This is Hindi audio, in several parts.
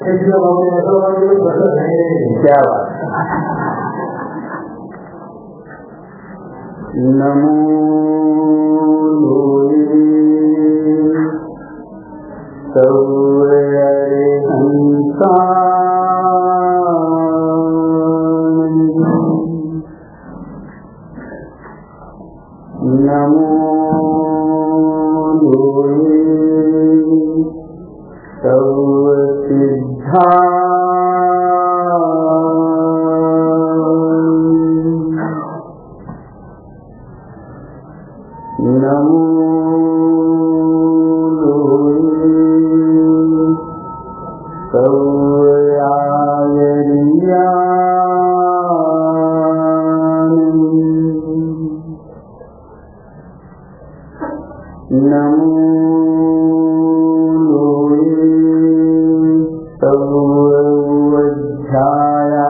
क्या बात। नमो सौर्यहंसा नमो सर्वसिद्धा नमो सर्वयायरिया नमो सर्वोध्याया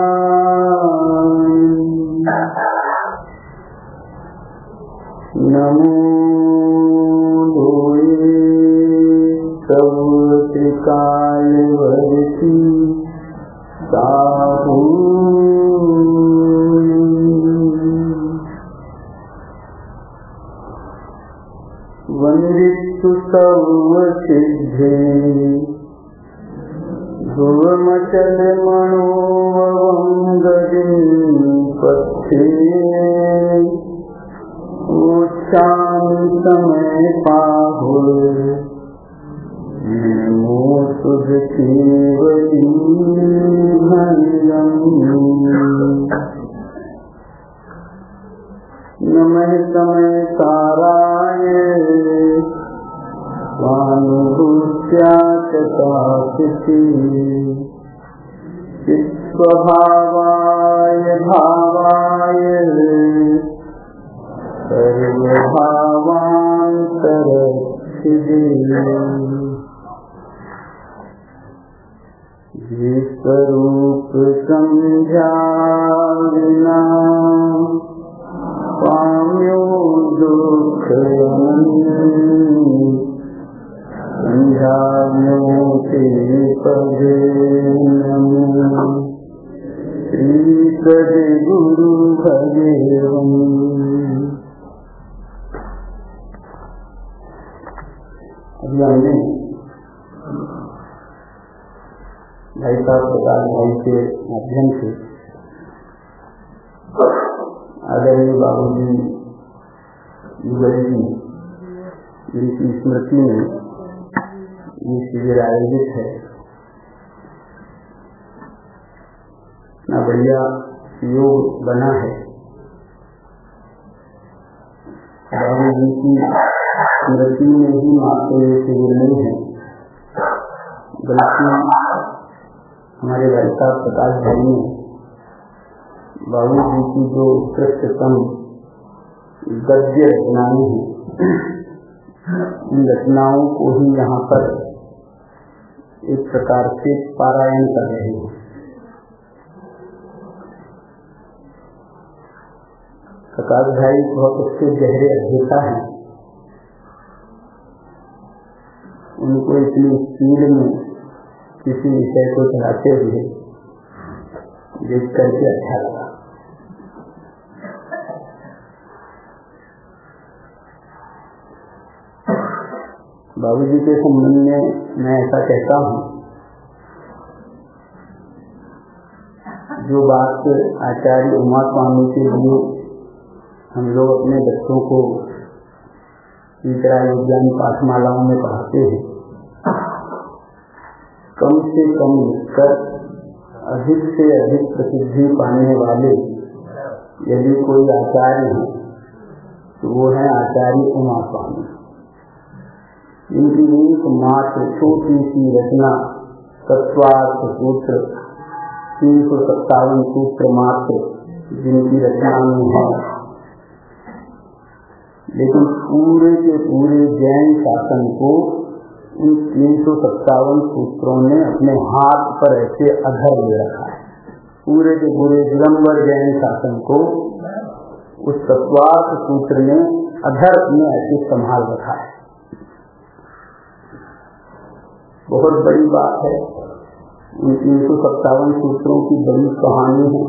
नमो सर्वत्रिकालवर्ती साहू वंदितु सर्वसिद्धे ध्रुवमचल मनोवंगपथे उच्चामि समय पाहुल नमो सुध केवली नमः समय साराय स्वानुभूत्याचकाशिति चित्स्वभावाय भावाय सर्वभावान्तरक्षिते स्वरूप संध्याविना स्वाम्यो संध्याव्यो ते पदे नमो श्री सदे गुरु भगवान। अभी भाई साहब प्रकाश भाई के माध्यम से आदरणीय बाबूजी युगल जी जिनकी स्मृति में ये शिविर आयोजित है, इतना बढ़िया योग बना है। बाबूजी की स्मृति में ही मात्र ये शिविर नहीं है, बल्कि हमारे भाई साहब प्रकाश भाई ने बाबू जी की जो उत्कृष्टतम गद्य रचनाएं हैं, इन रचनाओं को ही यहाँ पर एक प्रकार से पारायण कर रहे हैं। प्रकाश भाई बहुत अच्छे गहरे अध्येता हैं, उनको इतनी स्पीड में किसी विषय को चलाते हुए देख करके अच्छा लगा। बाबूजी के संबंध में मैं ऐसा कहता हूँ, जो बात आचार्य उमा स्वामी के लिए हम लोग अपने बच्चों को विज्ञान पाठमालाओं में पढ़ाते हैं, कम से कम लिखकर अधिक से अधिक प्रसिद्धि पाने वाले यदि कोई आचार्य है तो वो है आचार्य उमा स्वामी। इनकी एक मात्र छोटी सी रचना तत्वार्थ सूत्र 357 सूत्र मात्र जिनकी रचना में है, लेकिन पूरे के पूरे जैन शासन को इन 357 सूत्रों ने अपने हाथ पर ऐसे अधर ले रखा है। पूरे के पूरे दिगंबर जैन शासन को उस तत्वार्थ सूत्र ने अधर में ऐसे संभाल रखा है। बहुत बड़ी बात है उन 357 सूत्रों की बड़ी कहानी है।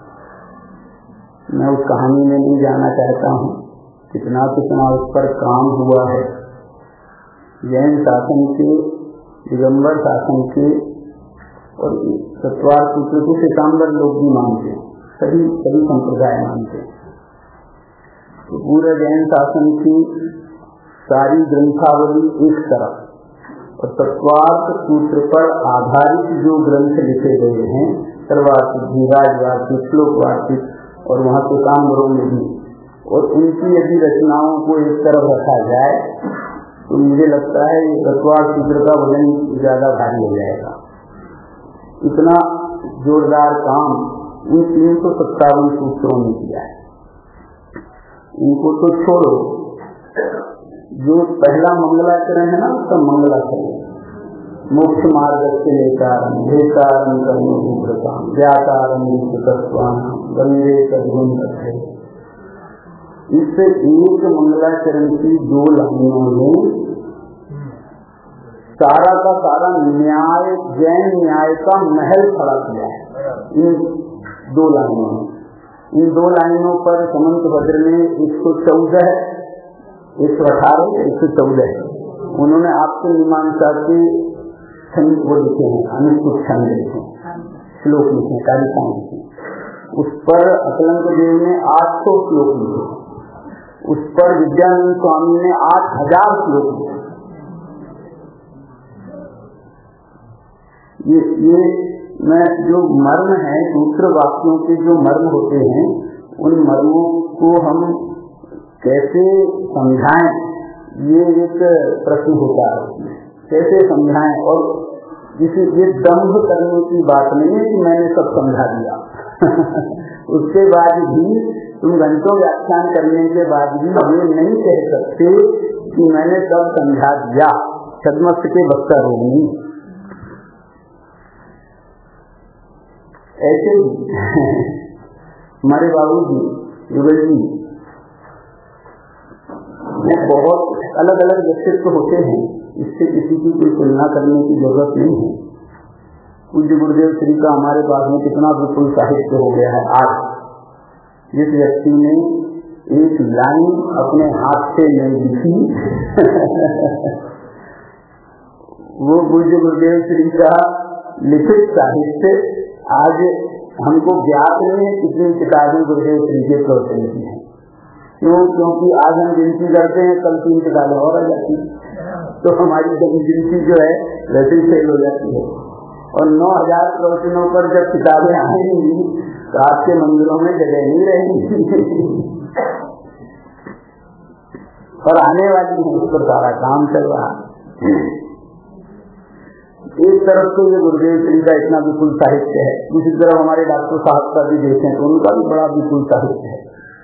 मैं उस कहानी में नहीं जाना चाहता हूँ, कितना कितना उस पर काम हुआ है। जैन शासन के, दिगंबर शासन के और चतवार सूत्र को श्वेतांबर लोग भी मानते हैं, सभी संप्रदाय मानते हैं। तो पूरे जैन शासन की सारी ग्रंथावली एक तरफ और तत्वार्थ सूत्र पर आधारित जो ग्रंथ लिखे गए हैं, सर्वार्थिक, राजवार्थिक, श्लोकवार्थिक और वहाँ श्वेतांबरों में भी, और उनकी यदि रचनाओं को एक तरफ रखा जाए तो मुझे लगता है ये तत्वार्थ सूत्र का वजन ज्यादा भारी हो जाएगा। इतना जोरदार काम उन 357 सूत्रों ने किया है। इनको तो छोड़ो, जो पहला मंगलाचरण है ना, उसका मंगलाचरण मोक्ष मार्ग से लेकारम भेकारम कर्म व्याकारम गंगे सद्गुण है। इससे एक मंगलाचरण की 2 लाइनों में सारा का सारा न्याय, जैन न्याय का महल खड़ा किया है। इन 2 लाइनों में, इन 2 लाइनों पर समंत भद्र ने 114, 118, 114 उन्होंने आपसे मीमांसा के छंद वो लिखे हैं, अनुष्ठित छंद लिखे, श्लोक लिखे, कारिकाएं लिखे। उस पर अकलंक देव ने 800 श्लोक लिखे, उस पर विद्यानंद स्वामी ने 8000 श्लोक लिखे। ये मैं जो मर्म है, सूत्र वाक्यों के जो मर्म होते हैं, उन मर्मों को हम कैसे समझाएं, ये एक प्रश्न होता है। कैसे समझाएं, और ये दंभ करने की बात नहीं है कि मैंने सब समझा दिया उसके बाद भी तुम घंटों व्याख्यान करने के बाद भी ये नहीं कह सकते कि मैंने सब समझा दिया। छद्मस्त के बक्का रोगी ऐसे ही हमारे बाबूजी युगल जी में बहुत अलग अलग व्यक्तित्व होते हैं, इससे किसी की कोई तुलना करने की जरूरत नहीं है। पूज्य गुरुदेव श्री का हमारे पास में कितना विपुल साहित्य हो गया है। आज जिस व्यक्ति ने एक लाइन अपने हाथ से नहीं लिखी वो पूज्य गुरुदेव श्री का लिखित साहित्य आज हमको ज्ञात नहीं है कितनी किताबें गुरुदेव श्री के प्रवचन की है। क्यों? क्योंकि आज हम गिनती करते हैं, कल 3 किताबें और आ जाती है, तो हमारी गिनती जो है वैसे ही फेल हो जाती है। और 9000 प्रवचनों पर जब किताबें आएंगी तो आपके मंदिरों में जगह नहीं रहेगी और आने वाली है, उस पर सारा काम चल रहा है। एक तरफ तो ये गुरुदेव श्री का इतना विपुल साहित्य है, दूसरी तरफ हमारे डॉक्टर साहब का भी देखें तो उनका भी बड़ा विपुल साहित्य है।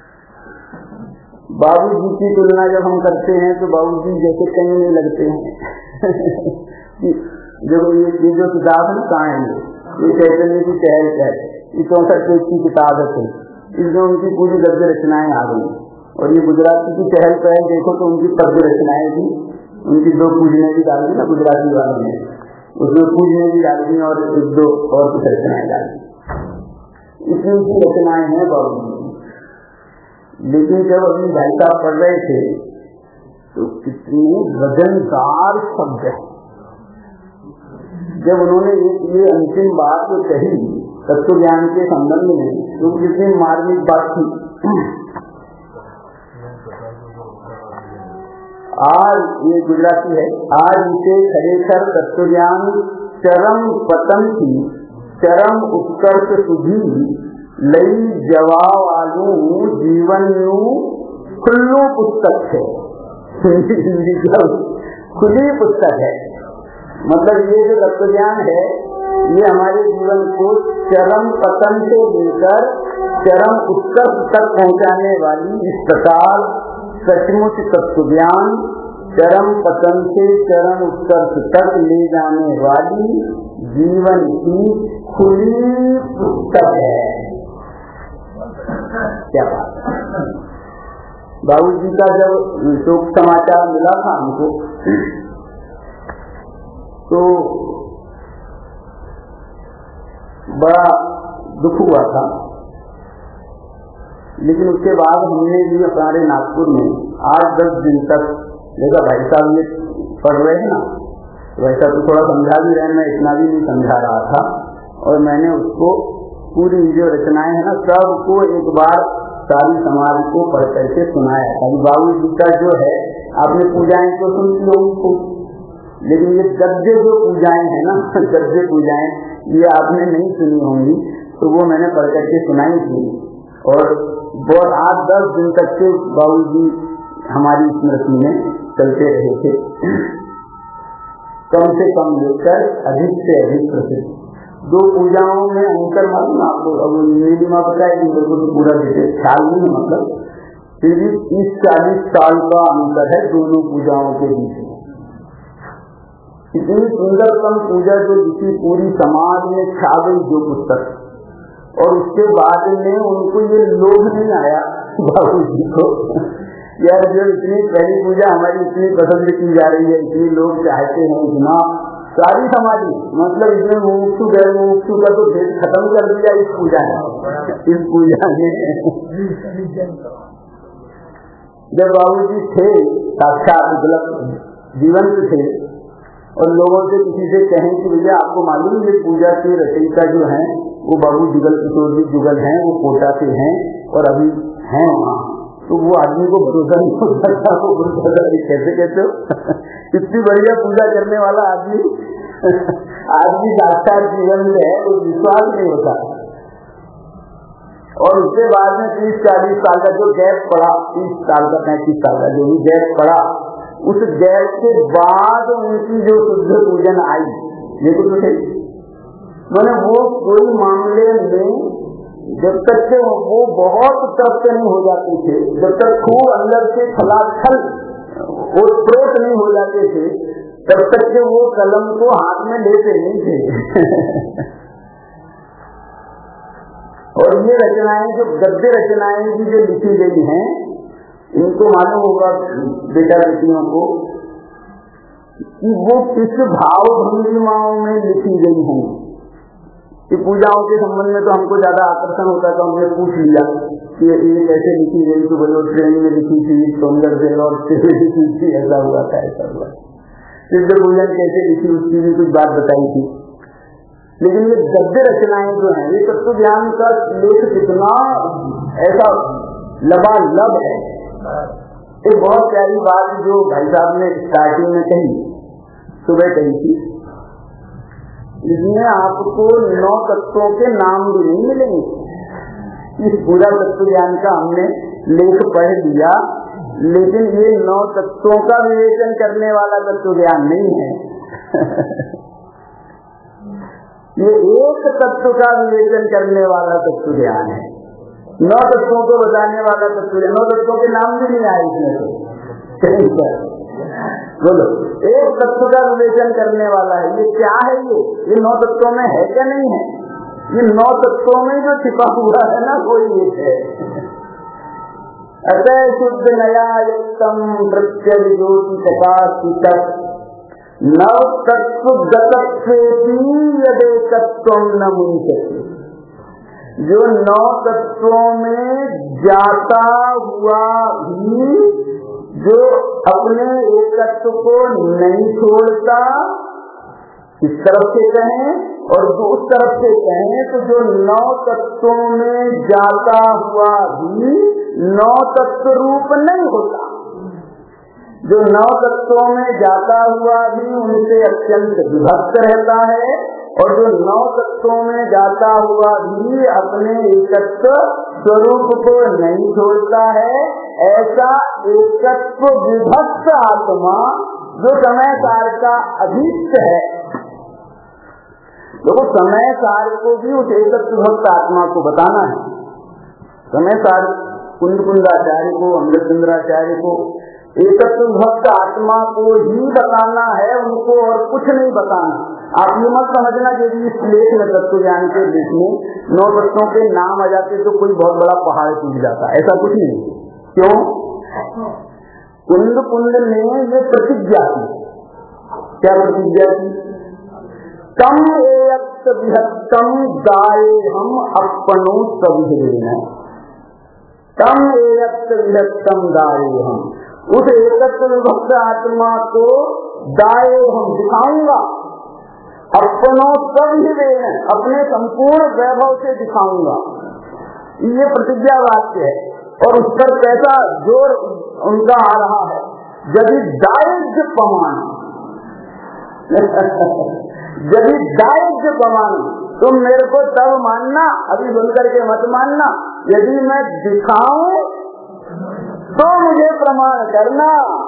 बाबू जी की तुलना जब हम करते हैं तो बाबू जी जैसे कहीं नहीं लगते हैं जो ये जो किताब है कहाँ है, ये चैतन्य की चहल है, ये 64 पेज की किताब है, इसमें उनकी पूरी गद्य रचनाएं आ गई। और ये गुजराती की चहल पहल देखो तो उनकी पद्य रचनाएं भी, उनकी 2 पूजने भी डाल दी ना गुजराती वालों ने, उसमें पूजने भी डाल दी और 1-2 और कुछ रचनाएं डाल दी। इतनी की रचनाएं हैं बाबू जी। लेकिन जब अभी भाई साहब पढ़ रहे थे तो कितने वजनदार शब्द है। जब उन्होंने ये अंतिम बात जो कही तत्व ज्ञान के संबंध में, तो कितनी मार्मिक बात थी। आज ये गुजराती है, आज इसे खरेखर तत्व ज्ञान चरम पतन की चरम उत्कर्ष सुधी लई जवा वालू जीवन खुल्लू पुस्तक है। हिंदी खुली पुस्तक है। मतलब ये जो तत्व ज्ञान है ये हमारे जीवन को चरम पतन से लेकर चरम उत्कर्ष तक पहुंचाने वाली, इस प्रकार सचमुच तत्व ज्ञान चरम पतन से चरम उत्कर्ष तक ले जाने वाली जीवन की खुली पुस्तक है। क्या बात है। बाबू जी का जब शोक समाचार मिला था हमको तो बड़ा दुख हुआ था। लेकिन उसके बाद हमने भी हमारे नागपुर में 8-10 दिन तक देखा भाई साहब ये पढ़ रहे हैं ना, वैसा तो थोड़ा समझा भी रहे, मैं इतना भी नहीं समझा रहा था। और मैंने उसको पूरी जो रचनाएं हैं ना सबको एक बार सारी समाज को पढ़ करके सुनाया था। बाबू जी का जो है आपने पूजाएं तो सुनती होंगी, लेकिन ये गद्य जो पूजाएं हैं ना, गद्य पूजाएं ये आपने नहीं सुनी होंगी, तो वो मैंने पढ़ करके सुनाई थी। और बहुत 8-10 दिन तक के बाबू जी हमारी स्मृति में चलते रहे थे। कम से कम लेकर अधिक से अधिक प्रसिद्ध 2 पूजाओं में अंतर मालूम आपको, अब नीलिमा बताएगी बिल्कुल पूरा डिटेल ख्याल नहीं है, मतलब फिर भी 30-40 साल का अंतर है दोनों पूजाओं के बीच में। इतनी सुंदरतम पूजा जो जिसकी पूरी समाज में छा गई जो पुस्तक, और उसके बाद में उनको ये लोभ नहीं आया बाबू जी को यार जो इतनी पहली पूजा हमारी इतनी पसंद की जा रही है, इतनी लोग चाहते हैं, इतना सारी समाजी मतलब इसमें मुमुक्षु गैर मुमुक्षु का तो भेद खत्म कर दिया इस पूजा ने। इस पूजा ने जब बाबू जी थे साक्षात मतलब जीवंत थे और लोगों से किसी से कहें कि भैया आपको मालूम ये पूजा के रचयिता जो हैं वो बाबू जुगल किशोर जी जुगल हैं, वो कोटा से हैं और अभी हैं वहाँ, तो वो आदमी को भरोसा नहीं हो सकता। वो भरोसा कैसे कहते हो इतनी बढ़िया पूजा करने वाला आदमी आदमी साक्षात जीवन में है, वो विश्वास नहीं होता। और उसके बाद में 30-40 साल का जो गैप पड़ा, 30 साल का 35 साल का जो भी गैप पड़ा, उस गैप के बाद उनकी जो शुद्ध पूजन आई, ये कुछ नहीं मैंने वो कोई मामले में जब तक के वो बहुत तृप्त नहीं हो जाते थे, जब तक खूब अंदर से खलाछल वो प्रोत नहीं हो जाते थे, तब तक के वो कलम को हाथ में लेते नहीं थे। और ये रचनाएं जो गद्य रचनाएं भी जो लिखी गई हैं, इनको मालूम होगा बेटा बेटियों को कि वो किस भाव भंगिमाओं में लिखी गई हैं। कि पूजाओं के संबंध में तो हमको ज्यादा आकर्षण होता है, तो हमने पूछ लिया कि ये कैसे लिखी गई, तो बोलो ट्रेन में लिखी थी, सोनगर से और लिखी थी, ऐसा हुआ था ऐसा हुआ। सिद्ध पूजन कैसे लिखी उसकी भी कुछ बात बताई थी। लेकिन ये गद्य रचनाएं जो है, ये तत्व ज्ञान का लेख कितना ऐसा लबालब है। एक बहुत प्यारी बात जो भाई साहब ने स्टार्टिंग में कही, सुबह कही थी, इसमें आपको 9 तत्वों के नाम भी नहीं मिलेंगे। इस पूरा तत्व ज्ञान का हमने लेख पढ़ लिया, लेकिन ये 9 तत्वों का विवेचन करने वाला तत्व ज्ञान नहीं है। ये एक तत्व का विवेचन करने वाला तत्व ज्ञान है। 9 तत्वों को बताने वाला तत्व, 9 तत्वों के नाम भी नहीं आए इसमें तो बोलो, एक तत्व का विवेचन करने वाला है। ये क्या है? ये 9 तत्वों में है क्या नहीं है? ये 9 तत्वों में जो छिपा हुआ है ना, कोई एक है। अतः शुद्ध नया युक्तम प्रत्यय ज्योति प्रकाशित नव तत्व यदेकत्वम न मुंचते। जो 9 तत्वों में जाता हुआ भी जो अपने एकत्व को नहीं छोड़ता, इस तरफ से कहें और जो उस तरफ से कहें, तो जो 9 तत्वों में जाता हुआ भी 9 तत्व रूप नहीं होता। जो 9 तत्वों में जाता हुआ भी उनसे अत्यंत विभक्त रहता है, और जो 9 तत्वों में जाता हुआ भी अपने एकत्व स्वरूप को नहीं छोड़ता है, ऐसा एकत्व विभक्त आत्मा जो समय सार का अधीष्ट है। देखो, समय सार को भी उस एकत्व भक्त आत्मा को बताना है। समय सार कुंदाचार्य को, अमृतचंद्राचार्य को एकत्व भक्त आत्मा को ही बताना है, उनको और कुछ नहीं बताना। आप ये मत समझना कि इस लेख में तत्व ज्ञान के लेख में 9 तत्वों के नाम आ जाते तो कोई बहुत बड़ा पहाड़ टूट जाता, ऐसा कुछ नहीं। क्यों? कुंद ने ये प्रतिज्ञा की। क्या प्रतिज्ञा की? तम एयक्त विहत्तम गाये हम अपनो सविधेन, तम एयक्त विहत्तम गाये हम, उस एकत्व विभक्त आत्मा को गाये हम दिखाऊंगा, अपनो सविधेन अपने संपूर्ण वैभव से दिखाऊंगा। ये प्रतिज्ञा वाक्य है और उस पर कैसा जोर उनका आ रहा है। यदि दायज पमान यदि दायज पमान, तुम मेरे को तब मानना, अभी सुनकर के मत मानना। यदि मैं दिखाऊं तो मुझे प्रमाण करना,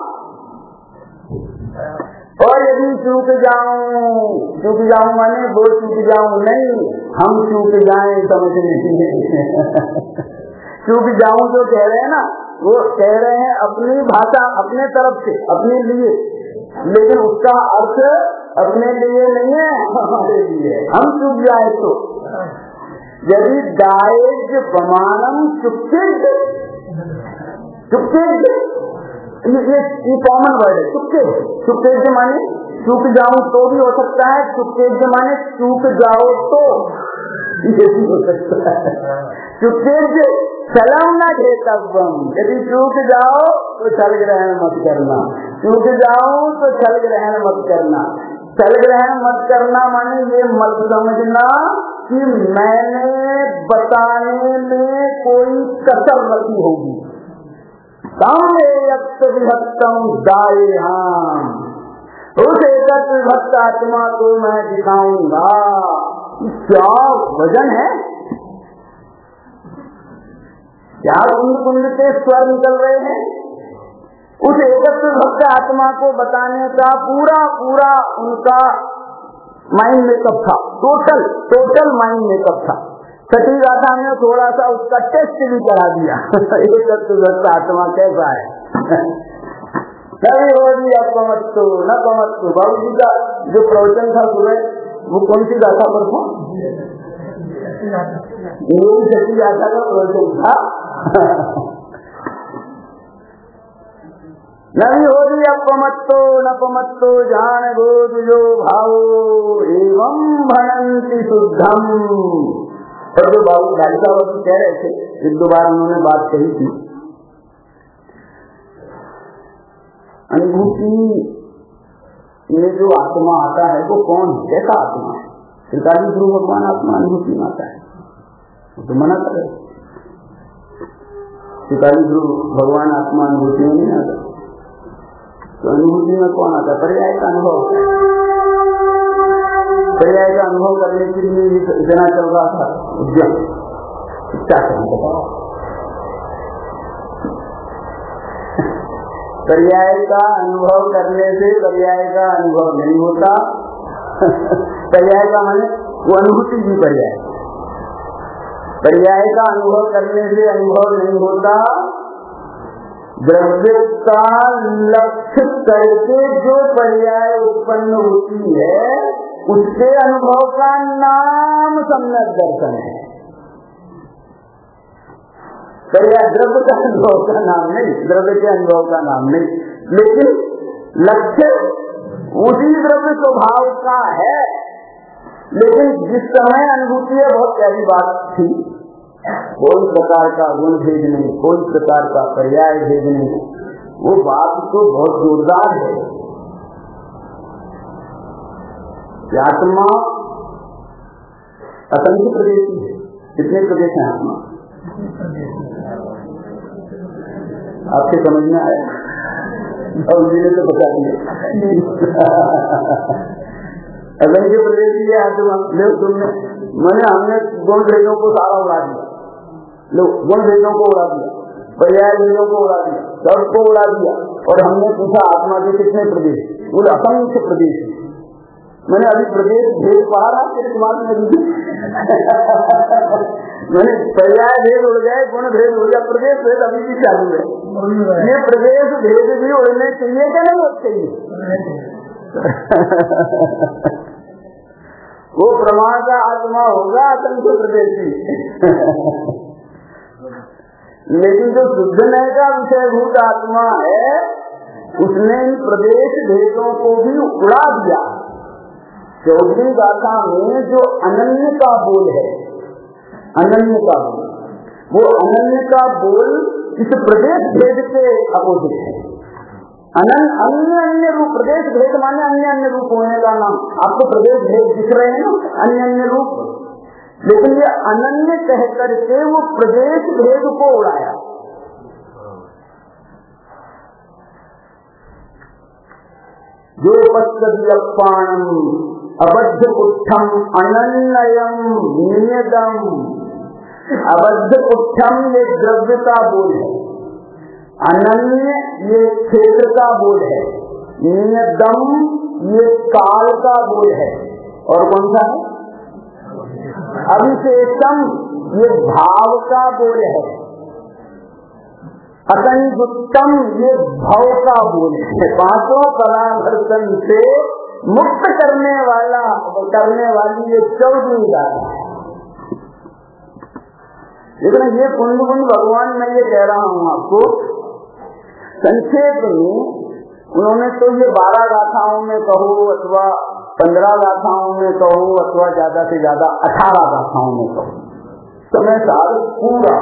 और यदि चूक जाऊं माने वो चूक जाऊं नहीं, हम चूक जाएं समझ नहीं। चूक जाऊं जो कह रहे हैं ना, वो कह रहे हैं अपनी भाषा, अपने तरफ से, अपने लिए, लेकिन उसका अर्थ अपने लिए नहीं है, हमारे लिए। हम चूक जाए तो यदि दायज प्रमाणम चुपकेज, ये कॉमन वर्ड है चुपकेज माने चूक जाऊं तो भी हो सकता है, चुपकेज माने चूक जाओ तो ये भी हो सकता है। चुपकेज सलाम ना घेतव्यम, यदि चूक जाओ तो छल ग्रहण मत करना, चूक जाओ तो छल ग्रहण मत करना। छल ग्रहण मत करना माने ये मत समझना कि मैंने बताने में कोई कसर रखी होगी। तम एयक्त विभक्तम दायेहाम, उस एकत्व विभक्त आत्मा को मैं दिखाऊंगा। क्या वजन है, क्या कुंड के स्वर निकल रहे हैं। उस एकत्व विभक्त आत्मा को बताने का पूरा उनका माइंड मेकअप था, टोटल माइंड मेकअप था। छठी गाथा में थोड़ा सा उसका टेस्ट भी करा दिया। एकत्व विभक्त आत्मा कैसा है। कभी हो जी अपमत्तु न पमत्तु, बाबू जी का जो प्रवचन था सुबह, वो कौन सी गाथा पर था? छठी गाथा का प्रवचन था। नहीं हो रही अपमत्तो न पमत्तो जान बोध जो भाव एवं भनंति शुद्धम। और जो बाबू लालिकावती कह रहे थे, एक दो बार उन्होंने बात कही थी, अनुभूति में जो आत्मा आता है वो कौन है, कैसा आत्मा है। श्रीकाली गुरु भगवान आत्मा अनुभूति में आता है, वो तो मना करे। श्रीकाली गुरु भगवान आत्मा अनुभूति में नहीं आता, तो अनुभूति में कौन आता है? पर्याय का अनुभव। पर्याय का अनुभव करने के लिए इतना चल रहा था उद्यम, क्या करें बताओ। पर्याय का अनुभव करने से पर्याय का अनुभव नहीं होता। पर्याय का माने वो अनुभूति भी पर्याय। पर्याय का अनुभव करने से अनुभव नहीं होता। द्रव्य का लक्ष्य करके जो पर्याय उत्पन्न होती है उसके अनुभव का नाम सम्यक दर्शन है। पर्याय द्रव्य का अनुभव का नाम नहीं, द्रव्य के अनुभव का नाम नहीं, लेकिन लक्ष्य उसी द्रव्य स्वभाव का है। लेकिन जिस समय अनुभूति है, बहुत प्यारी बात थी, कोई प्रकार का गुण भेद नहीं, कोई प्रकार का पर्याय भेद नहीं, वो बात तो बहुत जोरदार है। आत्मा असंख्य प्रदेश है। कितने प्रदेश हैं आत्मा? आपके समझ में आया? और जी ने तो बता दिया। असंख्य प्रदेश ही है आत्मा। लो तुमने, मैंने हमने गुण भेदों को सारा उड़ा दिया, लो गुण भेदों को उड़ा दिया, पर्याय भेदों को उड़ा दिया, सबको उड़ा दिया, और हमने पूछा आत्मा के कितने प्रदेश? वो असंख्य प्रदेश। मैंने अभी प्रदेश भेद पढ़ा था तेरे दिमाग में। मैंने पर्याय भेद उड़ गए, गुण भेद उड़ गया, प्रदेश भेद अभी भी चालू है। ये प्रदेश भेद भी उड़ने चाहिए क्या नहीं चाहिए? वो प्रमाण का आत्मा होगा असंख्य प्रदेशी। लेकिन जो शुद्ध नय का विषयभूत आत्मा है, उसने इन प्रदेश भेदों को भी उड़ा दिया। 14वीं गाथा में जो अनन्य का बोल है, अनन्य का बोल, वो अनन्य का बोल इस प्रदेश भेद के अपोजिट है। अन्य अन्य रूप, प्रदेश भेद माने अन्य अन्य रूप होने का नाम। आपको प्रदेश भेद दिख रहे हैं ना, अन्य अन्य रूप, लेकिन ये अनन्य कह करके वो प्रदेश भेद को उड़ाया। जो पश्चिम अबद्ध कुट्ठम अनन्ययम नियतम। अबद्ध कुट्ठम ये द्रव्य का बोल है, अनन्य ये क्षेत्र का बोल है, नियतम ये काल का बोल है, और कौन सा है? अविशेषम ये भाव का बोल है, असंयुक्तम ये भव का बोल है। पांचों परावर्तन से मुक्त करने वाली ये 14वीं गाथा है। लेकिन ये कुंड भगवान, मैं ये कह रहा हूँ आपको संक्षेप में, उन्होंने तो ये 12 गाथाओं में कहो अथवा 15 गाथाओं में कहो अथवा ज्यादा से ज्यादा 18 गाथाओं में कहो, समय साल पूरा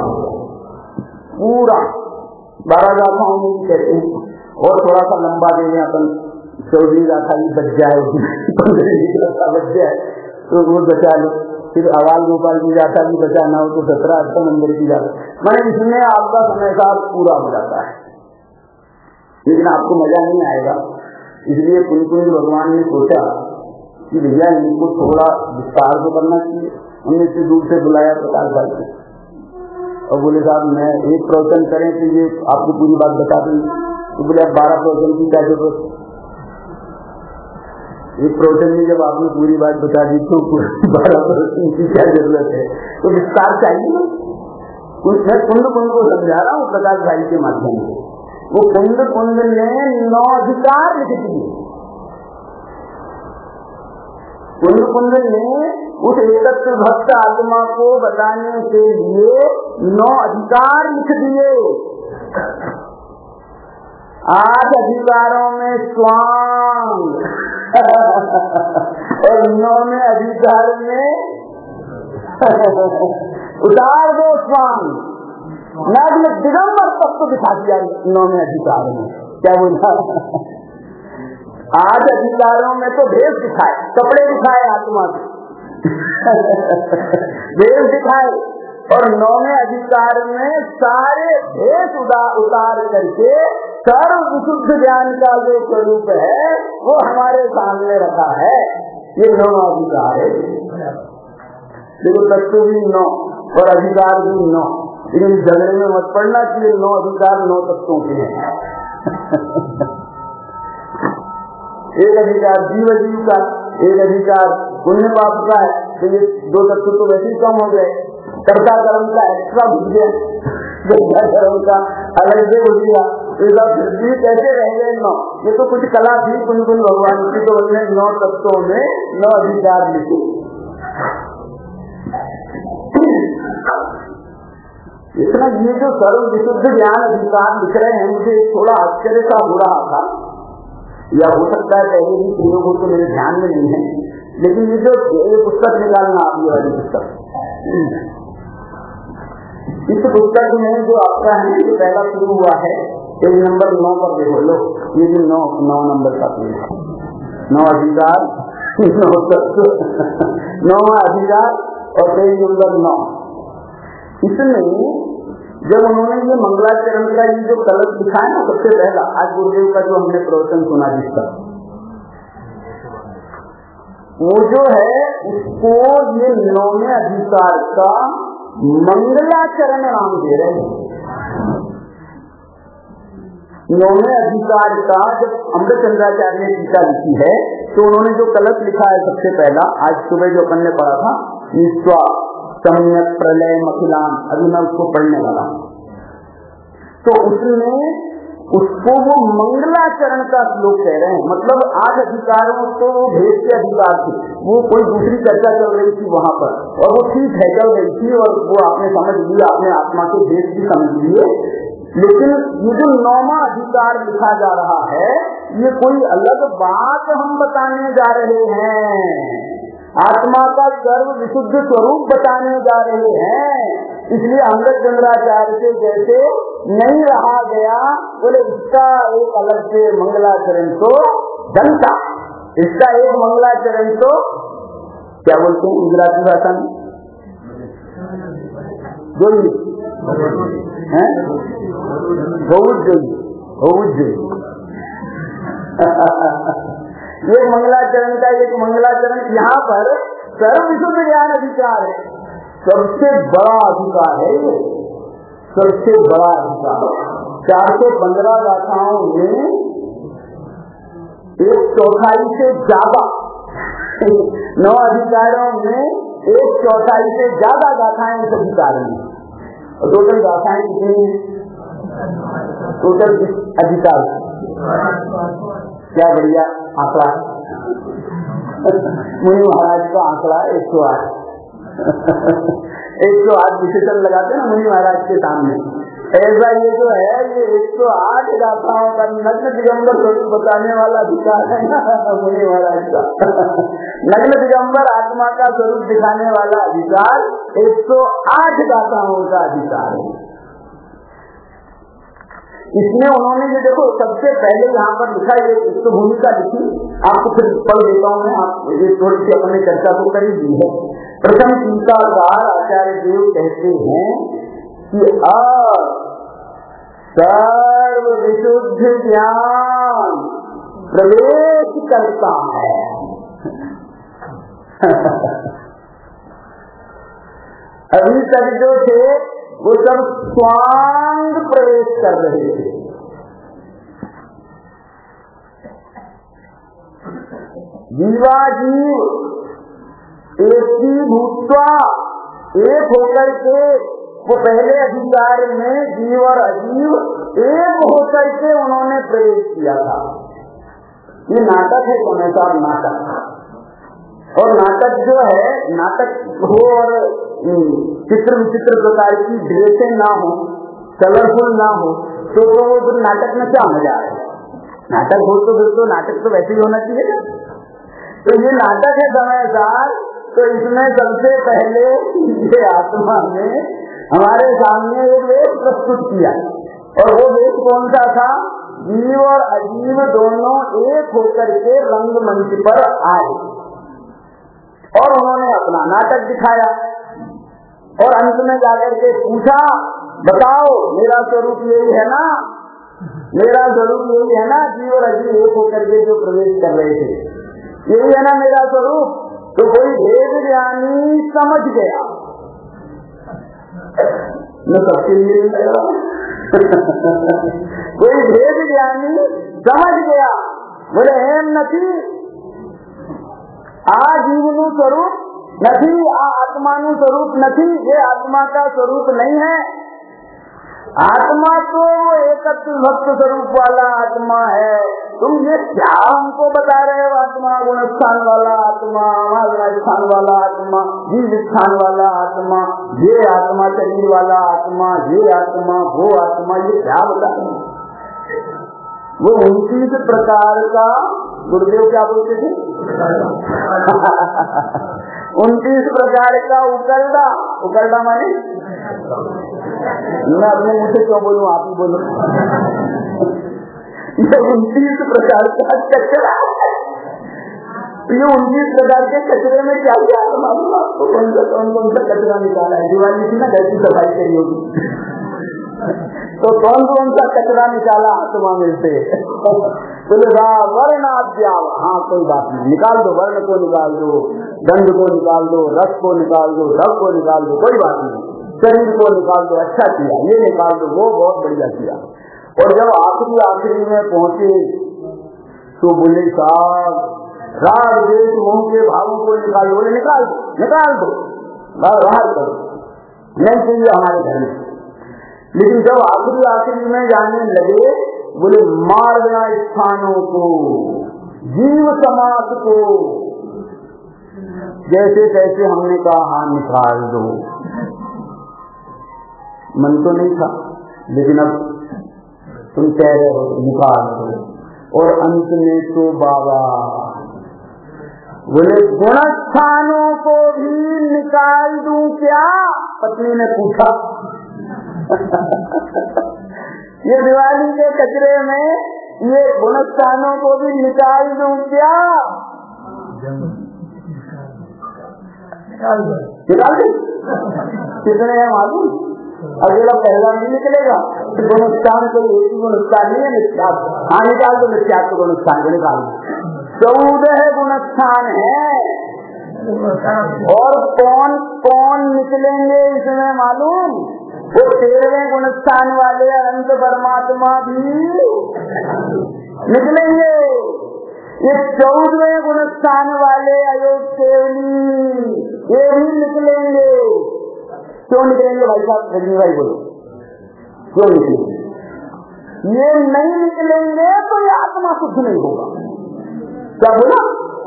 12 गाथाओं में भी कहते हैं, और थोड़ा सा लंबा दे दें अपन, 14वीं गाथा भी बच जाए, 15वीं गाथा बच जाए तो वो बचा लो, फिर आवाल गोपाल की गाथा भी बचाना हो तो 17-18 नंबर की गाथा, मैंने इसमें आपका समय साल पूरा हो जाता है, लेकिन आपको मजा नहीं आएगा। इसलिए कुंज भगवान ने सोचा कि भैया इनको थोड़ा विस्तार तो करना चाहिए। हमने इतनी दूर से बुलाया प्रकाश भाई को, और बोले साहब मैं एक प्रवचन करें तो ये आपको पूरी बात बता दें, तो बोले अब 12 प्रवचन की क्या जरूरत? एक प्रवचन में जब आपने पूरी बात बता दी तो 12 प्रवचन की क्या जरूरत है? तो विस्तार चाहिए ना। मैं कुंड को समझा रहा हूँ प्रकाश भाई के माध्यम से। वो कुंड ने 9 अधिकार लिख दिए। कुंड ने उस एकत्र भक्त आत्मा को बताने के लिए 9 अधिकार लिख दिए। 8 अधिकारों में स्वांग और 9वें अधिकार में उतार दो स्वांग। मैं दिगंबर तत्व दिखा दिया 9वें अधिकार में। क्या बोला? 8 अधिकारों में तो भेष दिखाए, कपड़े दिखाए आत्मा के भेष दिखाए, और 9वें अधिकार में सारे भेष उतार करके सर्व विशुद्ध ज्ञान का जो स्वरूप है वो हमारे सामने रखा है। ये 9 अधिकार है। देखो तत्व भी 9 और अधिकार भी 9, लेकिन झगड़े में मत पड़ना चाहिए। 9 अधिकार 9 तत्वों के हैं। एक अधिकार जीव का, एक अधिकार पुण्य पाप का है, तो ये 2 तत्व तो वैसे ही कम हो गए। कर्ता कर्म का एक्स्ट्रा घुस गया, कर्म का अलग से घुस गया, फिर भी कैसे रह गए 9? ये तो कुछ कला थी कुंज भगवान की, तो उन्होंने 9 तत्वों में 9 अधिकार लिखे। इतना ये जो सर्व विशुद्ध ज्ञान अधिकार लिख रहे हैं, मुझे थोड़ा आश्चर्य सा हो रहा था, या हो सकता है पहले भी प्रयोग हो तो मेरे ध्यान में नहीं है, लेकिन ये जो ये पुस्तक निकालना आप, ये वाली पुस्तक, इस पुस्तक में जो आपका है ये पहला शुरू हुआ है पेज नंबर 9 पर देखो लो, ये भी 9 नंबर का पेज है। 9 अधिकार 9 तत्व 9वां अधिकार और पेज नंबर 9। इसमें जब उन्होंने ये मंगलाचरण का ये जो कलश दिखाया ना, सबसे पहला आज गुरुदेव का जो हमने प्रवचन सुना जिसका, वो जो है उसको ये 9वें अधिकार का मंगलाचरण नाम दे रहे हैं। 9वें अधिकार का जब अमृतचंद्राचार्य ने टीका लिखी है तो उन्होंने जो कलश लिखा है सबसे पहला, आज सुबह जो अपन ने पढ़ा था, निस्वा सम्यक प्रलय मखिलान, अभी मैं उसको पढ़ने वाला हूँ। तो उसमें उसको वो मंगलाचरण का श्लोक कह रहे हैं। मतलब 8 अधिकारों तो वो भेद के अधिकार थे, वो कोई दूसरी चर्चा चल रही थी वहां पर, और वो ठीक है चल रही थी, और वो आपने समझ लिया, आपने आत्मा के भेद भी समझ लिए, लेकिन ये जो 9वां अधिकार लिखा जा रहा है, ये कोई अलग बात हम बताने जा रहे हैं, आत्मा का सर्व विशुद्ध स्वरूप बताने जा रहे हैं। इसलिए अंगद चंद्राचार्य के जैसे नहीं रहा गया, बोले इसका एक अलग से मंगलाचरण तो बनता, इसका एक मंगलाचरण तो क्या बोलते हैं गुजराती भाषा में, जोई है, बहुत जोई ये मंगलाचरण का एक मंगलाचरण यहाँ पर सर्व विशुद्ध ज्ञान अधिकार है, सबसे बड़ा अधिकार है ये, सबसे बड़ा अधिकार। 415 गाथाओं में 1/4 से ज्यादा 9 अधिकारों में 1/4 से ज्यादा गाथाएं इस अधिकार में, और टोटल गाथाएं कितनी, टोटल अधिकार क्या बढ़िया आंकड़ा मुनि महाराज का आंकड़ा 108 108 विशेषण लगाते हैं मुनि महाराज के सामने। ऐसा ये जो है ये 108 गाथाओं का नग्न दिगंबर स्वरूप बताने वाला अधिकार है ना मुनि महाराज का नग्न दिगंबर आत्मा का स्वरूप दिखाने वाला अधिकार 108 गाथाओं का अधिकार है। इसमें उन्होंने ये देखो सबसे पहले यहाँ पर लिखा, ये भूमिका लिखी, आपको फिर पढ़ देता हूँ मैं, आप ये थोड़ी सी अपने चर्चा को कर ही दी है। प्रथम टीकाकार आचार्य देव कहते हैं कि सर्व विशुद्ध ज्ञान प्रवेश करता है अभी तक जो थे वो सब स्वांग प्रवेश कर रहे थे, जीवा जीव एक ही भूतवा एक होकर के, वो पहले अधिकार में जीव और अजीव एक होकर के उन्होंने प्रवेश किया था। ये नाटक है समय नाटक, और नाटक जो है, नाटक हो और चित्र विचित्र प्रकार की ड्रेसें ना हो, कलरफुल ना हो, तो वो फिर नाटक में क्या मजा है। नाटक हो तो फिर तो नाटक तो वैसे ही होना चाहिए ना। तो ये नाटक है समयसार, तो इसमें सबसे पहले ये आत्मा ने हमारे सामने एक वेद प्रस्तुत किया, और वो वेद कौन सा था, जीव और अजीव दोनों एक होकर के रंगमंच पर आए और उन्होंने अपना नाटक दिखाया, और अंत में जाकर के पूछा, बताओ मेरा स्वरूप यही है ना, मेरा स्वरूप यही है ना, जीव और अजीव एक होकर के जो प्रवेश कर रहे थे, यही है ना मेरा स्वरूप। तो कोई भेद ज्ञानी समझ गया, न सबके लिए कोई भेद ज्ञानी समझ गया, बोले हेम નથી, આ જીવનું સ્વરૂપ નથી, આ આત્માનું સ્વરૂપ નથી, ये आत्मा का स्वरूप नहीं है। आत्मा तो एकत्व भक्त स्वरूप वाला आत्मा है, तुम ये क्या हमको बता रहे हो, आत्मा गुण स्थान वाला आत्मा, स्थान वाला आत्मा, जीव स्थान वाला आत्मा, ये आत्मा शरीर वाला आत्मा, ये आत्मा वो आत्मा, ये क्या बता रहे हो। वो 29 प्रकार का, गुरुदेव क्या बोलते थे 29 प्रकार का उकरदा, उकरदा माने मैं अपने मुँह से क्यों बोलूं, आप ही बोलो। ये 29 प्रकार का कचरा, ये 29 प्रकार के कचरे में क्या क्या मालूम आपको, कौन सा कचरा निकाला है। दिवाली थी ना, घर की सफाई करी होगी, तो कौन सा कचरा निकाला आत्मा में से, बोले वर्णाद्याव, हाँ कोई बात नहीं, निकाल दो, वर्ण को निकाल दो, गंध को निकाल दो, रस को निकाल दो, रव को निकाल दो, कोई बात नहीं, शरीर को निकाल दो, अच्छा किया, ये निकाल दो, वो बहुत बढ़िया किया। और जब आखिरी में पहुंचे तो बोले साहब राग देश मोह के भावों को निकाल दो, बोले निकाल दो, बाहर करो, नहीं चाहिए हमारे घर में। लेकिन जब आखिरी में जाने लगे, बोले मार देना स्थानों को, जीव समाज को, जैसे तैसे हमने कहा हाँ निकाल दो। मन तो नहीं था, लेकिन अब तुम कह रहे हो निकाल दो, और अंत में तो बाबा बोले गुणस्थानों को भी निकाल दूं क्या? पत्नी ने पूछा। ये दिवाली के कचरे में ये गुणस्थानों को भी निकाल दूं क्या? निकाल दे। कितने हैं मालूम? अगला पहला नहीं निकलेगा तो गुणस्थान को एक ही गुणस्थान नहीं है, नित्यात। हाँ निकाल दो, नित्यात को गुणस्थान को निकाल दो। 14 गुणस्थान है, और कौन कौन निकलेंगे इसमें मालूम? वो 13वें गुणस्थान वाले अनंत परमात्मा भी निकलेंगे। ये 14वें गुणस्थान वाले अयोग केवली ये भी निकलेंगे। क्यों निकलेंगे भाई साहब? रजनी भाई बोलो, क्यों निकलेंगे? ये नहीं निकलेंगे तो ये आत्मा शुद्ध नहीं होगा। क्या बोला?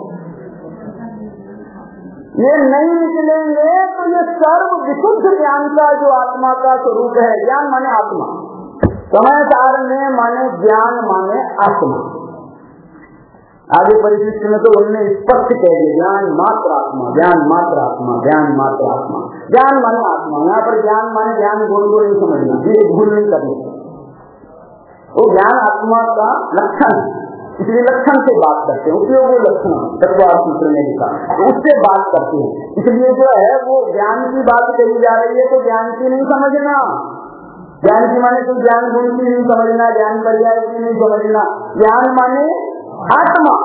ये नहीं निकलेंगे तो ये सर्व विशुद्ध ज्ञान का जो आत्मा का स्वरूप है, ज्ञान माने आत्मा, समय सार में माने ज्ञान माने आत्मा। आगे परिशिष्ट में तो उनने स्पष्ट कह दिया ज्ञान मात्र आत्मा, ज्ञान मात्र आत्मा, ज्ञान मात्र आत्मा। ज्ञान माने आत्मा, यहाँ पर ज्ञान माने ज्ञान गुण को नहीं समझना, ये भूल नहीं करनी। वो ज्ञान आत्मा का लक्षण, इसलिए लक्षण से बात करते हैं, उपयोग लक्षण तत्वार्थ सूत्र ने लिखा, तो उससे बात करते हैं। इसलिए जो है वो ज्ञान की बात कही जा रही है तो ज्ञान की नहीं समझना, ज्ञान की माने तो ज्ञान गुण की नहीं समझना, ज्ञान पर्याय की नहीं समझना। ज्ञान माने आत्मा,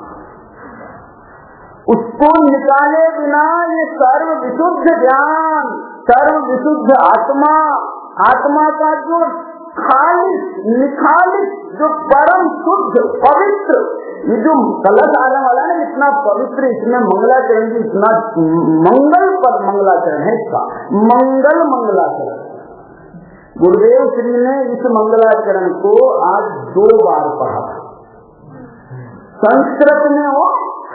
उसको निकाले बिना ये सर्व विशुद्ध ज्ञान, सर्व विशुद्ध आत्मा, आत्मा का जो खालिस निखालिस जो परम शुद्ध पवित्र, ये जो कलश आने वाला है इतना पवित्र, इसमें मंगलाचरण की इतना मंगल पर मंगलाचरण है, इसका मंगल मंगलाचरण। गुरुदेव श्री ने इस मंगलाचरण को आज 2 बार पढ़ा। संस्कृत में हो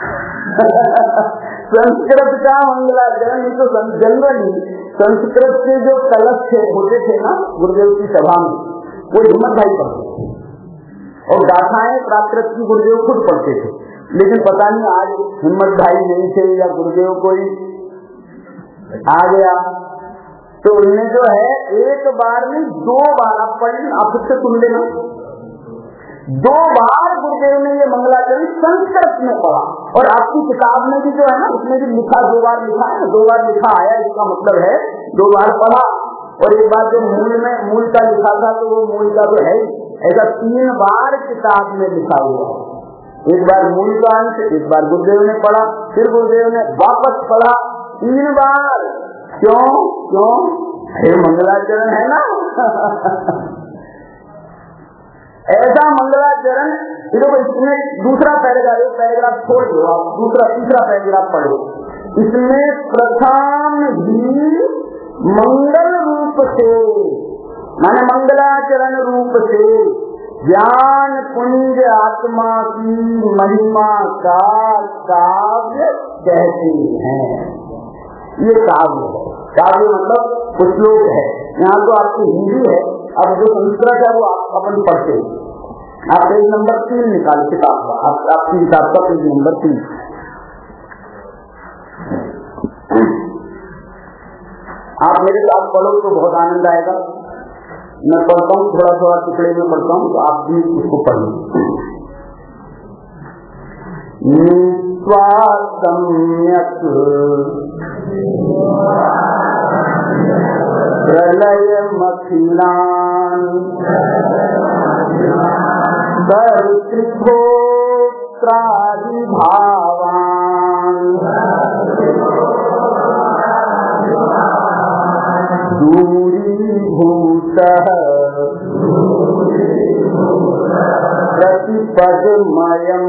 संस्कृत का मंगलाचरण, तो जनरली संस्कृत के जो कलश होते थे ना गुरुदेव की सभा में, वो हिम्मत भाई पढ़ते थे, और गाथाएं प्राकृत की गुरुदेव खुद पढ़ते थे। लेकिन पता नहीं आज हिम्मत भाई नहीं थे या गुरुदेव कोई आ गया, तो उन्हें जो है एक बार नहीं 2 बार, आप पढ़ें आप खुद से सुन लेना, 2 बार गुरुदेव ने ये मंगलाचरण संस्कृत में पढ़ा। और आपकी किताब में भी जो है ना उसमें भी लिखा, 2 बार लिखा है, 2 बार लिखा आया, इसका मतलब है 2 बार पढ़ा। और एक बार जो मूल का लिखा था तो वो मूल का तो है, ऐसा 3 बार किताब में लिखा हुआ। एक बार मूल का अंश, एक बार गुरुदेव ने पढ़ा, फिर गुरुदेव ने वापस पढ़ा, 3 बार। क्यों? क्यों? ये मंगलाचरण है ना ऐसा मंगलाचरण। देखो इसमें दूसरा पैराग्राफ छोड़ दो, आप तीसरा पैराग्राफ पढ़ो। इसमें प्रथम ही मंगल रूप से माने मंगलाचरण रूप से ज्ञान पुंज आत्मा की महिमा का काव्य कहते हैं। ये काव्य मतलब श्लोक है। यहाँ तो आपकी हिंदी है, अब जो संस्कृत है वो आप अपन पढ़ते हैं। आप पेज नंबर 3 निकाल किताब का, आपकी किताब का पेज नंबर 3। आप मेरे साथ पढ़ो तो बहुत आनंद आएगा। मैं पढ़ता हूँ, थोड़ा थोड़ा टुकड़े में पढ़ता हूँ, तो आप भी उसको पढ़िए। निस्वासम्यक प्रलय मखिलान सर्वत्रिभोक्त्रादिभावान दूरीभूतः प्रतिपदमयम्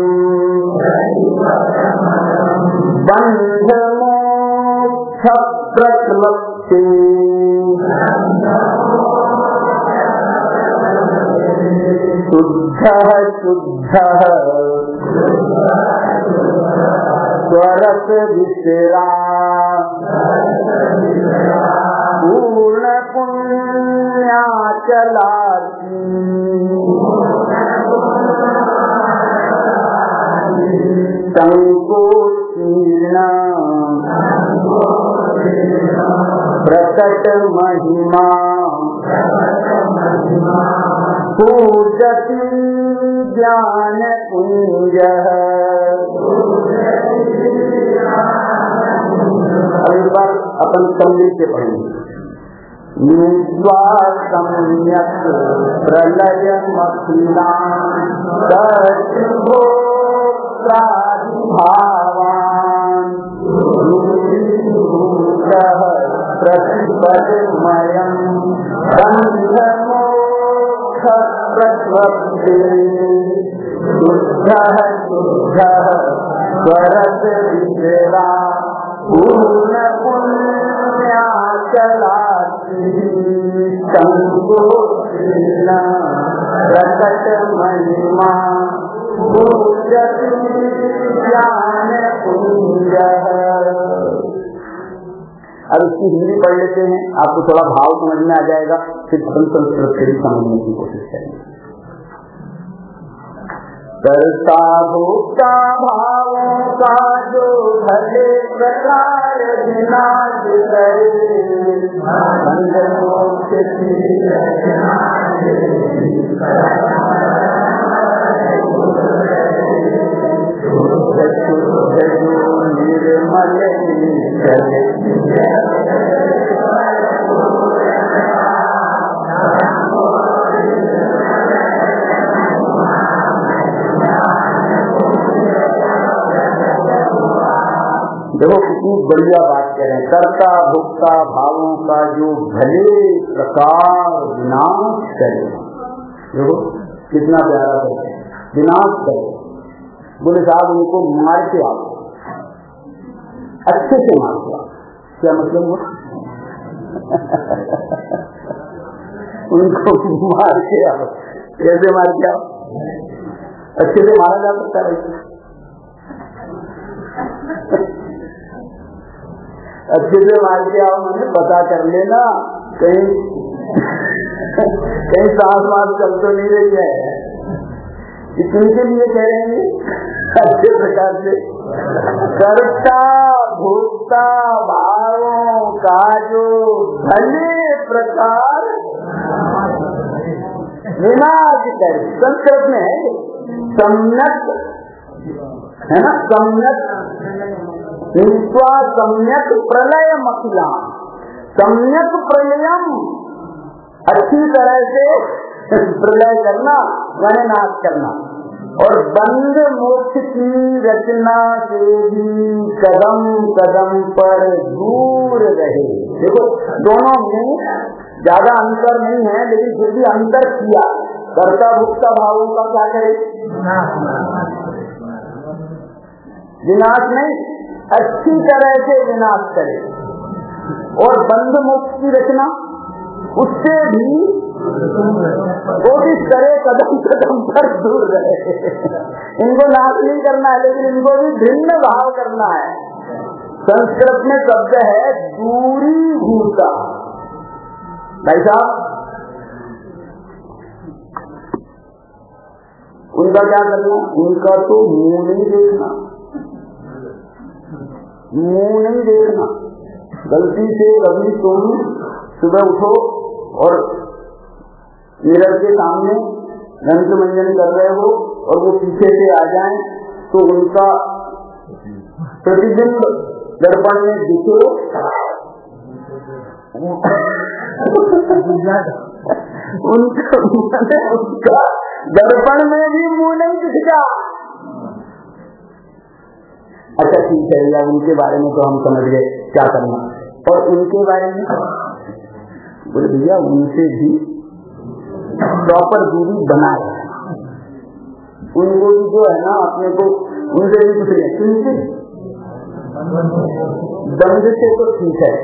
बन्धमोक्ष प्रक्लप्ते शुद्धः स्वरस विश्रा पूर्ण पुण्याचलार्ची संकोचीर्ण प्रकट महिमा पूजति ज्ञान कुंज। अभी बार अपन समझ के पढ़ेंगे। नीत्वा सम्यक प्रलय भावान प्रतिपदमयम् बन्धमोक्ष प्रस्वप्ते शुद्धः शुद्धः स्वरस विजरा पूर्ण पुण्याचलाति संकोचीर्ण प्रकट महिमा पूजति ज्ञान कुंज। अब इसकी हिंदी पढ़ लेते हैं, आपको थोड़ा भाव समझ में आ जाएगा, फिर संस्कृत से भी समझने की कोशिश करेंगे। कर्ता भोक्ता भावों का जो भले प्रकार विनाश करे, बंध मोक्ष की रचना निर्मल देखो कितनी बढ़िया बात कह रहे हैं। कर्ता भोक्ता भावों का जो भले प्रकार विनाश करे, देखो कितना प्यारा है, विनाश करे। बोले साहब उनको मार के आओ, अच्छे से मार के आओ। क्या मतलब वो उनको मार के आओ, कैसे मार के आओ? अच्छे से मारा जा सकता है। अच्छे से मार के आओ मैंने पता कर लेना कहीं कहीं सांस वास चल तो नहीं रही है। इनके लिए कह रहे हैं अच्छे प्रकार से कर्ता भोक्ता भावों का जो भले प्रकार विनाश करे। संस्कृत में है सम्यक, है ना, सम्यक नीत्वा सम्यक प्रलय मखिला, सम्यक प्रलयम अच्छी तरह से प्रलय करना यानी नाश करना, और बंध मोक्ष की रचना से भी कदम कदम पर दूर रहे। देखो दोनों में ज्यादा अंतर नहीं है, लेकिन फिर भी अंतर किया। कर्ता भोक्ता भावों का क्या करे? विनाश नहीं, अच्छी तरह से विनाश करे, और बंध मोक्ष की रचना उससे भी कोशिश करे कदम कदम पर दूर रहे। इनको नाश नहीं करना है, लेकिन इनको भी भिन्न भाव करना है। संस्कृत में शब्द है दूरी भूता। भाई साहब उनका क्या करना? उनका तो मुंह नहीं देखना, मुंह नहीं देखना। गलती से कभी तुम सुबह उठो और मिरर के सामने दंत मंजन कर रहे हो और वो पीछे से आ जाएं, तो उनका प्रतिबिंब दर्पण में दिखे, उनका दर्पण में भी मुंह नहीं दिखता। अच्छा ठीक है, या उनके बारे में तो हम समझ गए क्या करना, और उनके बारे में बोले भैया उनसे भी प्रॉपर दूरी बनाए। उनको भी जो है ना अपने को उनसे भी कुछ नहीं, उनसे दंड से तो ठीक है।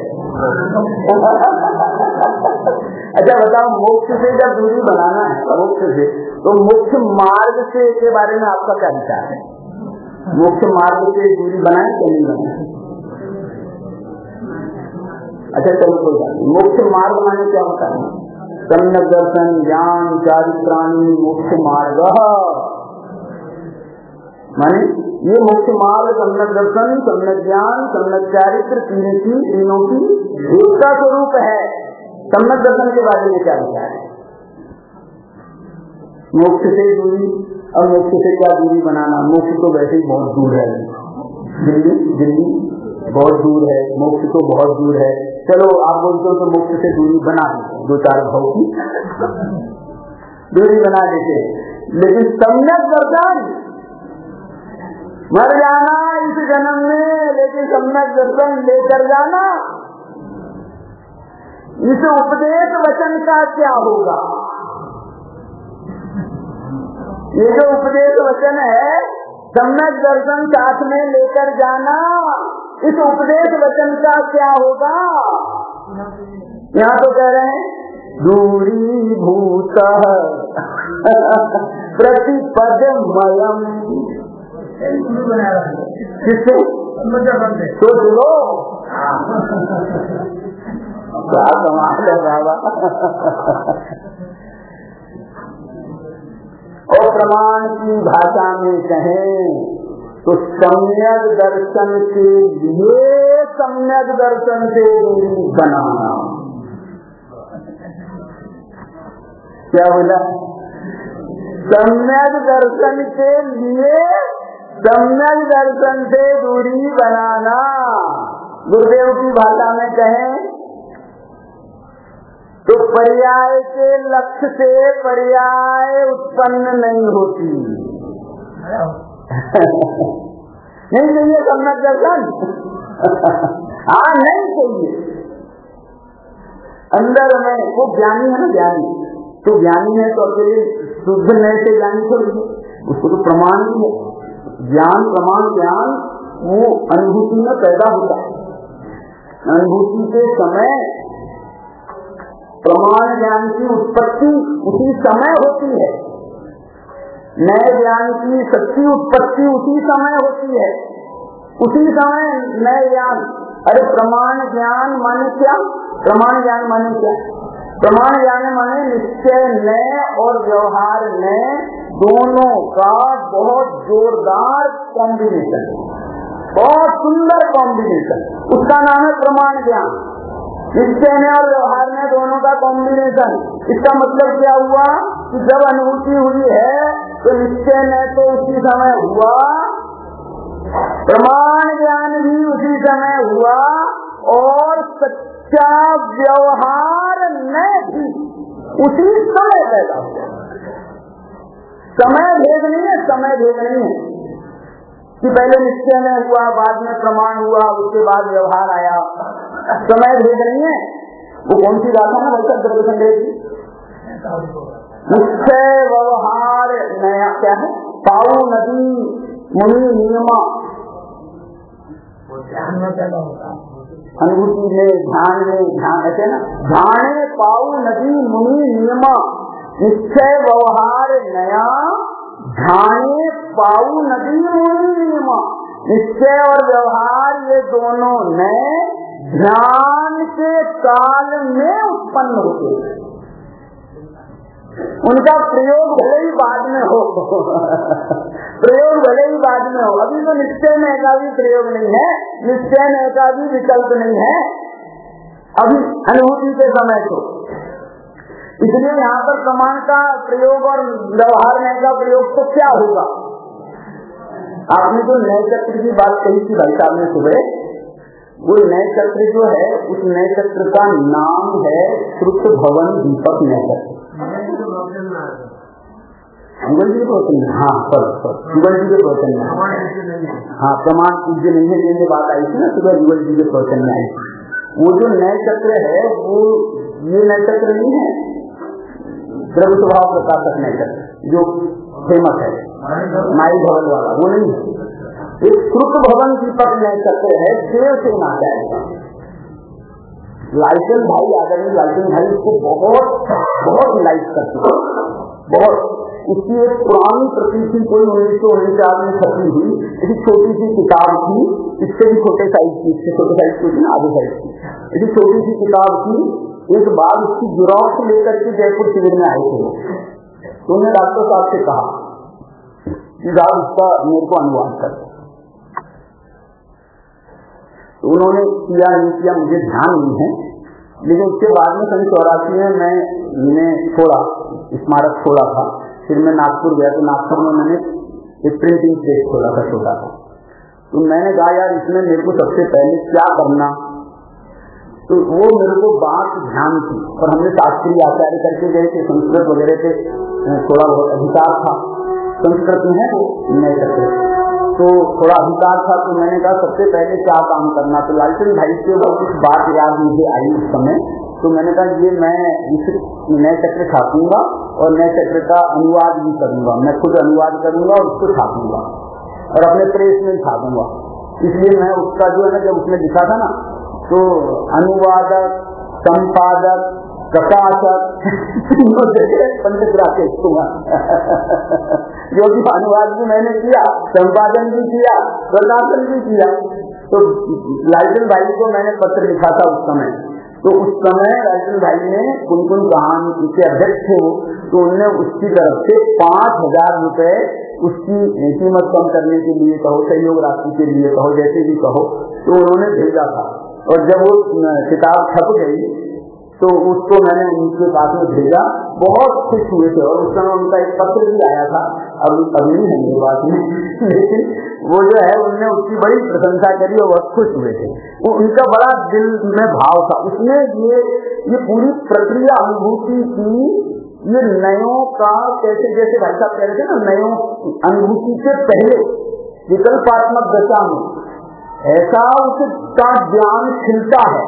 अच्छा बताओ, मोक्ष से जब दूरी बनाना है, मोक्ष से, तो मोक्ष मार्ग से के बारे में आपका क्या विचार है? मोक्ष मार्ग से दूरी बनाए कि नहीं बनाए? अच्छा चलो कोई बात नहीं। मोक्ष मार्ग माने क्या होता है? सम्यक दर्शन ज्ञान चारित्राणी मोक्ष मार्ग। माने ये मुख्य मार्ग सम्यक दर्शन, सम्यक ज्ञान, सम्यक चारित्र, तीनों की एकता स्वरूप है। सम्यक दर्शन के बारे में क्या विचार है? मोक्ष से दूरी और मोक्ष से क्या दूरी बनाना? मोक्ष तो वैसे ही बहुत दूर है, दिल्ली बहुत दूर है, मोक्ष तो बहुत दूर है। चलो आप बोलते हो तो मोक्ष से दूरी बना देते, 2-4 भाव की दूरी बना देते, लेकिन सम्यक दर्शन मर जाना इस जन्म में, लेकिन सम्यक दर्शन लेकर जाना, इस उपदेश वचन का क्या होगा? ये जो उपदेश वचन है, सम्यक दर्शन साथ में लेकर जाना, इस उपदेश वचन का क्या होगा? यहाँ तो कह रहे हैं दूरीभूत प्रतिपदमयम्। किससे? सोच लो, क्या कमाल है बाबा। और प्रमाण की भाषा में कहें तो सम्यक दर्शन के लिए सम्यक दर्शन से दूरी बनाना। क्या बोला? सम्यक दर्शन के लिए सम्यक दर्शन से दूरी बनाना। गुरुदेव की भाषा में कहें तो पर्याय के लक्ष्य से पर्याय उत्पन्न नहीं होती। नहीं चाहिए सम्यक दर्शन? हाँ नहीं चाहिए। अंदर में वो ज्ञानी है ना, ज्ञानी तो ज्ञानी है तो अकेले शुद्ध नए से ज्ञानी थोड़ी, उसको तो प्रमाण ही है। ज्ञान प्रमाण ज्ञान वो अनुभूति में पैदा होता है। अनुभूति के समय प्रमाण ज्ञान की उत्पत्ति उसी समय होती है, नए ज्ञान की सच्ची उत्पत्ति उसी समय होती है, उसी समय नए ज्ञान। अरे प्रमाण ज्ञान माने क्या? प्रमाण ज्ञान माने क्या? प्रमाण ज्ञान माने निश्चय नए और व्यवहार नए दोनों का बहुत जोरदार कॉम्बिनेशन, बहुत सुंदर कॉम्बिनेशन, उसका नाम है प्रमाण ज्ञान। निश्चय में और व्यवहार में दोनों का कॉम्बिनेशन। इसका मतलब क्या हुआ कि जब अनुभूति हुई है तो निश्चय में तो उसी समय हुआ, प्रमाण ज्ञान भी उसी समय हुआ, और सच्चा व्यवहार में भी उसी समय पैदा हुआ। समय भेद नहीं है, समय भेद नहीं है कि पहले निश्चय में हुआ, बाद में प्रमाण हुआ, उसके बाद व्यवहार आया। समय भेद नहीं है। वो कौन सी गाथा है वैसा द्रव्य संग्रह की? निश्चय व्यवहार नया क्या है? पाऊ नदी मुनि नियमा। अनुभूति में ध्यान ऐसे ना, ध्याने पाऊ नदी मुनि नियमा। निश्चय व्यवहार नया, ध्याने पाऊ नदी मुनि नियमा। निश्चय और व्यवहार ये दोनों नए ध्यान के काल में उत्पन्न होते हैं। उनका प्रयोग भले ही बाद में हो प्रयोग भले ही बाद में हो। अभी तो निश्चय में का भी प्रयोग नहीं है, निश्चय में का भी विकल्प नहीं है अभी अनुभूति के समय को। इसलिए यहाँ पर प्रमाण का प्रयोग और व्यवहार में का प्रयोग तो क्या होगा? आपने जो नए चक्र की बात कही थी भाई साहब ने सुबह, वो नए चक्र जो है उस नए चक्र का नाम है श्रुत भवन दीपक नए चक्र। युगल जी के प्रवचन में, हाँ युगल जी के प्रवचन में, हाँ प्रमाण पूज्य नहीं है, जिनसे बात आई थी ना सुबह युगल जी के प्रवचन में आई। वो जो नए चक्र है वो ये नए चक्र नहीं है द्रव्य स्वभाव प्रकाशक नए चक्र जो फेमस है माई भवन वाला, वो नहीं है। एक श्रुत भवन दीपक नए चक्र है, देव से ना जाएगा। लाइसेंस भाई आदरणीय लाइसेंस भाई इसको बहुत बहुत लाइक करते हैं, बहुत। इसकी एक पुरानी प्रति थी, कोई 1949 में छपी हुई, ऐसी छोटी सी किताब थी, इससे भी छोटे साइज की, इससे छोटे साइज की ना, आधे साइज की, ऐसी छोटी सी किताब थी। एक बार उसकी गिरफ्त लेकर के जयपुर शिविर में आए थे, तो उन्हें डॉक्टर साहब से कहा सीधा उसका मेरे को अनुवाद कर। तो उन्होंने किया नहीं किया मुझे ध्यान नहीं है, लेकिन उसके बाद में 1984 में मैंने छोड़ा, स्मारक छोड़ा था। फिर मैं नागपुर गया, तो नागपुर में मैंने एक प्रिंटिंग प्रेस खोला था छोटा सा। तो मैंने कहा यार इसमें मेरे को सबसे पहले क्या करना, तो वो मेरे को बात ध्यान थी। और हमने शास्त्रीय आचार्य करके गए थे, संस्कृत वगैरह पे थोड़ा बहुत अधिकार था, संस्कृत में है वो नए चक्र, तो थोड़ा अधिकार था। तो मैंने कहा सबसे पहले क्या काम करना, तो लालचंद भाई से वो कुछ बात याद मुझे आई उस समय। तो मैंने कहा ये मैं नए चक्र छापूंगा और नए चक्र का अनुवाद भी करूंगा, मैं खुद अनुवाद करूंगा और उसको छापूंगा और अपने प्रेस में छापूंगा। इसलिए मैं उसका जो है ना, जब उसने लिखा था ना, तो अनुवादक, संपादक, प्रकाशक पंडित राकेश कुमार जो कि अनुवाद भी मैंने किया, संपादन भी किया, प्रकाशन भी किया। तो लालचंद भाई को मैंने पत्र लिखा था उस समय। तो उस समय लालचंद भाई ने कुनकुन कहानी के अध्यक्ष थे वो, तो उन्होंने उसकी तरफ से 5,000 रुपए उसकी कीमत कम करने के लिए कहो, सहयोग राशि के लिए कहो, जैसे भी कहो, तो उन्होंने भेजा था। और जब वो किताब छप गई तो उसको मैंने उनके पास में भेजा, बहुत खुश हुए थे। और उस समय उनका एक पत्र भी आया था, अब नहीं है मेरे पास में, लेकिन वो जो है उन्होंने उसकी बड़ी प्रशंसा करी और बहुत खुश हुए थे। वो उनका बड़ा दिल में भाव था। उसने ये पूरी प्रक्रिया अनुभूति की, ये नयों का कैसे, जैसे भाई साहब कह रहे थे ना, नयों अनुभूति से पहले विकल्पात्मक दशा में ऐसा उसका ज्ञान खिलता है।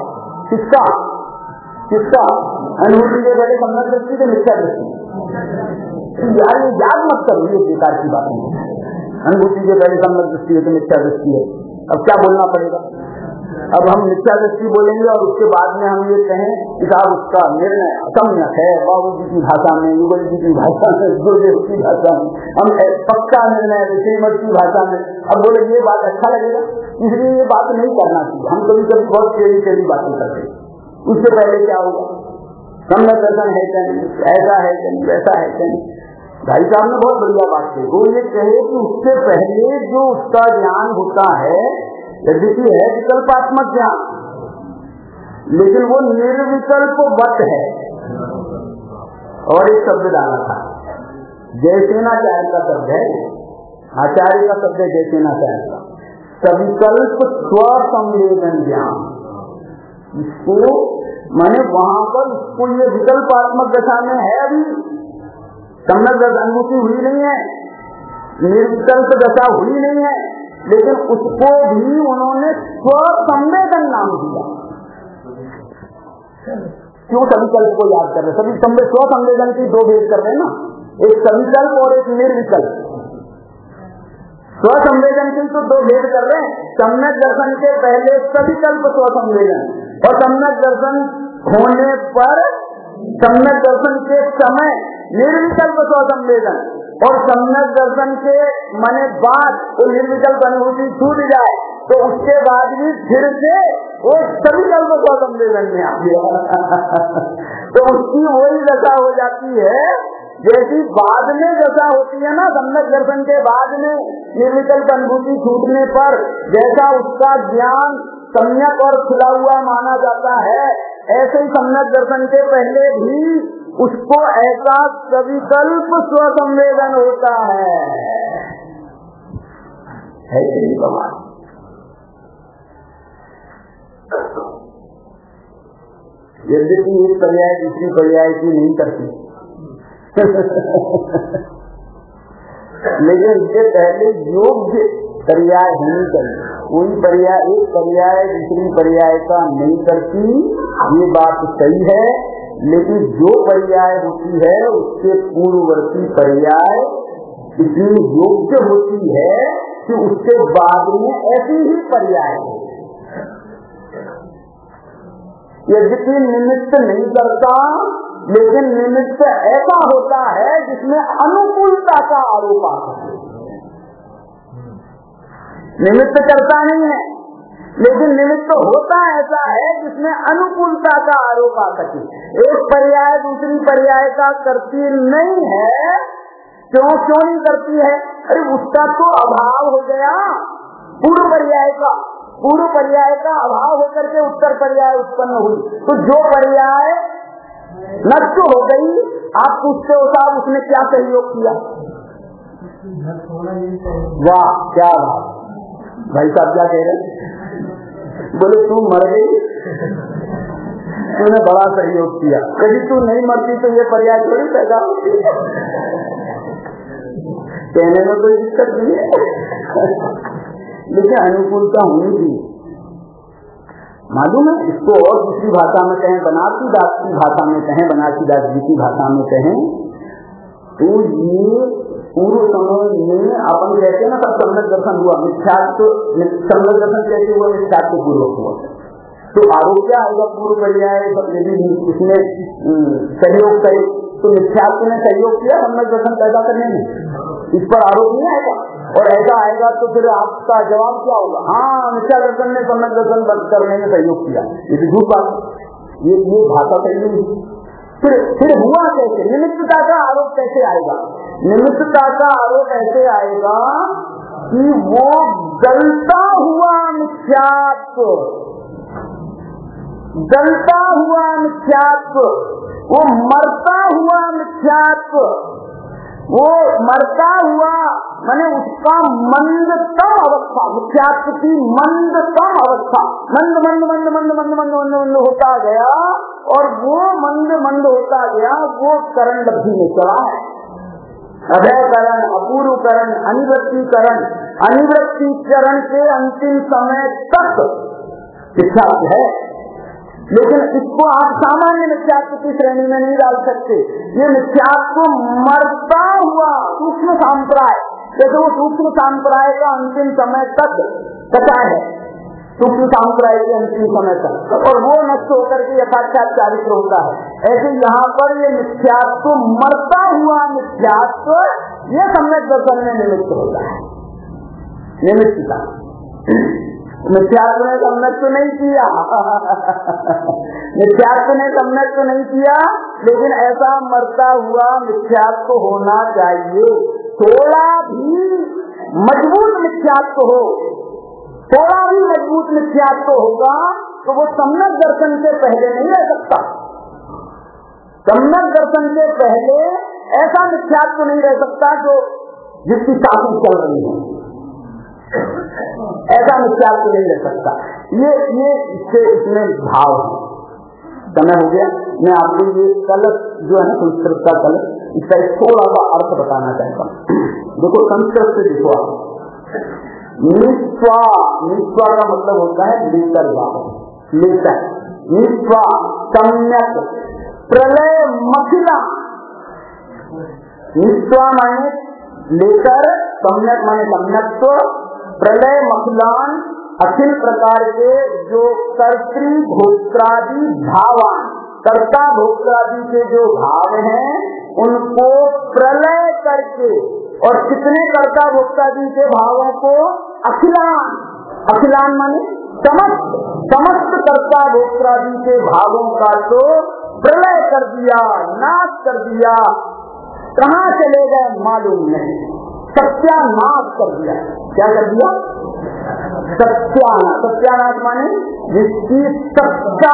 किसका अनुभूति के पहले सम्यक दृष्टि से मिथ्या दृष्टि। यार ये याद मत करो, ये बेकार की बात नहीं। अनुभूति के पहले सम्यक दृष्टि है तो मिथ्या दृष्टि है। अब क्या बोलना पड़ेगा, अब हम मिथ्या दृष्टि बोलेंगे और उसके बाद में हम ये कहें कि साहब उसका निर्णय असम्यक है, बाबू जी की भाषा में, युगल जी की भाषा में, गुरुदेव की भाषा में, हम पक्का निर्णय श्रीमद की भाषा में। अब बोले ये बात अच्छा लगेगा, इसलिए ये बात नहीं करना चाहिए। हम कभी कभी बहुत टेढ़ी बातें करते हैं। उससे पहले क्या होगा, सम्यक दर्शन है क्या नहीं, ऐसा है क्या नहीं, वैसा है क्या नहीं। भाई साहब ने बहुत बढ़िया बात की, वो ये कहे कि उससे पहले जो उसका ज्ञान होता है, यद्यपि है विकल्पात्मक ज्ञान, लेकिन वो निर्विकल्प वत है। और एक शब्द डाला था, जयसेनाचार्य का शब्द है, आचार्य का शब्द है जयसेनाचार्य का, सविकल्प स्व संवेदन ज्ञान। इसको मैंने वहां पर उसको ये विकल्पात्मक दशा में है, अभी सम्यक अनुभूति हुई नहीं है, निर्विकल्प दशा हुई नहीं है, लेकिन उसको भी उन्होंने स्व संवेदन नाम दिया। क्यों सविकल्प को याद कर रहे, सभी स्व संवेदन की दो भेद कर रहे हैं ना, एक सविकल्प और एक निर्विकल्प। स्व संवेदनशील तो दो भेद कर रहे हैं, सम्यक दर्शन के पहले सविकल्प स्व संवेदन, और सम्यक दर्शन होने पर, सम्यक दर्शन के समय निर्विकल्प स्व संवेदन, और सम्यक दर्शन के मने बाद वो निर्विकल्प अनुभूति छूट जाए तो उसके बाद भी फिर से वो सविकल्प स्व संवेदन में आ गया तो उसकी वही दशा हो जाती है जैसी बाद में दशा होती है ना, सम्यक दर्शन के बाद में निर्विकल्प अनुभूति छूटने पर जैसा उसका ज्ञान सम्यक और खुला हुआ माना जाता है, ऐसे ही सम्यक दर्शन के पहले भी उसको ऐसा सविकल्प स्व संवेदन होता है कि बात। यद्यपि एक पर्याय दूसरी पर्याय की नहीं करती लेकिन इससे पहले योग्य पर्याय होनी चाहिए। कोई पर्याय एक पर्याय दूसरी पर्याय का नहीं करती, ये बात सही है, लेकिन जो पर्याय होती है उसके पूर्ववर्ती पर्याय इतनी योग्य होती है कि उसके बाद में ऐसी ही पर्याय है। यद्यपि निमित्त नहीं करता, लेकिन निमित्त ऐसा होता है जिसमें अनुकूलता का आरोप आता है। निमित्त करता नहीं है, लेकिन निमित्त होता ऐसा है जिसमें अनुकूलता का आरोप आ सके। एक पर्याय दूसरी पर्याय का करती नहीं है, क्यों नहीं करती है? अरे उसका तो अभाव हो गया, पूर्व पर्याय का अभाव होकर के उत्तर पर्याय उत्पन्न हुई। तो जो पर्याय नष्ट हो गई, आप पूछते हो साहब उसने क्या सहयोग किया? वाह क्या बात, भाई साहब क्या कह रहे? बोले तू मर गई, तूने बड़ा सहयोग किया। यदि तू नहीं मरती तो ये पर्याय थोड़ी पैदा होती। कहने में कोई दिक्कत नहीं है, लेकिन अनुकूलता होनी थी। मालूम है इसको और दूसरी भाषा में कहें, बनारसी दास की भाषा में कहें, बनारसी दास जी की भाषा में कहें, तो ये पूर्व समय में अपन कहते हैं ना सब सम्यक दर्शन हुआ, मिथ्यात्व सम्यक दर्शन कैसे हुआ? मिथ्यात्व पूर्वक हुआ। तो आरोप क्या आएगा? पूर्व पर्याय यदि इसमें सहयोग करे तो मिथ्यात्व ने सहयोग किया सम्यक दर्शन पैदा करने में, इस पर आरोप नहीं आएगा। और ऐसा आएगा तो फिर आपका जवाब क्या होगा? हाँ, मिथ्या दर्शन ने सम्यक दर्शन बंद करने में सहयोग किया, ये झूठ बात, ये भाषा सही नहीं। फिर हुआ कैसे? निमित्तता का आरोप कैसे आएगा? निमित्तता का आरोप ऐसे आएगा कि वो गलता हुआ मिथ्यात्व, वो मरता हुआ मिथ्यात्व, वो मरता हुआ माने उसका मंदतम अवस्था, मिथ्यात्व की मंदतम अवस्था, मंद होता गया, और वो मंद होता गया, वो करण लब्धि में चला है। अभयकरण, अपूर्वकरण, अनिवृत्ति चरण के अंतिम समय तक मिथ्यात्व है। लेकिन इसको आप सामान्य मिथ्यात्व की श्रेणी में नहीं डाल सकते। ये मिथ्यात्व मरता हुआ सूक्ष्म संप्राय, जैसे वो सूक्ष्म संप्राय का अंतिम समय तक कथा है, सूक्ष्म संप्राय के अंतिम समय तक, और वो नष्ट होकर के यथार्थ चारित्र होता है। ऐसे यहाँ पर ये मिथ्यात्व मरता हुआ मिथ्यात्व, ये सम्यक दर्शन में निमित्त होता है। निमित्तता मिथ्यात्व ने सम्यक तो नहीं किया, मिथ्यात्व ने सम्यक तो नहीं किया, लेकिन ऐसा मरता हुआ मिथ्यात्व होना चाहिए। थोड़ा भी मजबूत मिथ्यात्व हो, थोड़ा भी मजबूत मिथ्यात्व होगा तो वो सम्यक दर्शन से पहले नहीं रह सकता। सम्यक दर्शन से पहले ऐसा मिथ्यात्व नहीं रह सकता जो जिसकी शासन चल रही है, ऐसा मिथ्यात्व नहीं रह सकता। ये इसमें भाव है। समय हो गया, मैं आपको ये कलश जो है ना, संस्कृत का कलश, इसका एक थोड़ा सा अर्थ बताना चाहता हूँ। देखो संस्कृत से देखो आप, निस्वा का मतलब होता है लेकर भाव, लेकर, निस्वा सम्यक प्रलय मखिला, निस्वा माने लेकर, सम्यक माने सम्यक्त्व, प्रलय मखिलान अखिल प्रकार के जो कर्तृ भोक्त्रादि भावान, कर्ता भोक्त्रादि के जो भाव हैं उनको प्रलय करके, और कितने कर्ता भोक्त्रादि के भावों को अखिलान, अखिलान माने समस्त कर्ता भोक्त्रादि के भावों का तो प्रलय कर दिया, नाश कर दिया। कहाँ चले गए मालूम नहीं, सत्यानाश कर दिया। क्या कर दिया? सत्यानाश। सत्यानाश माने जिसकी सत्ता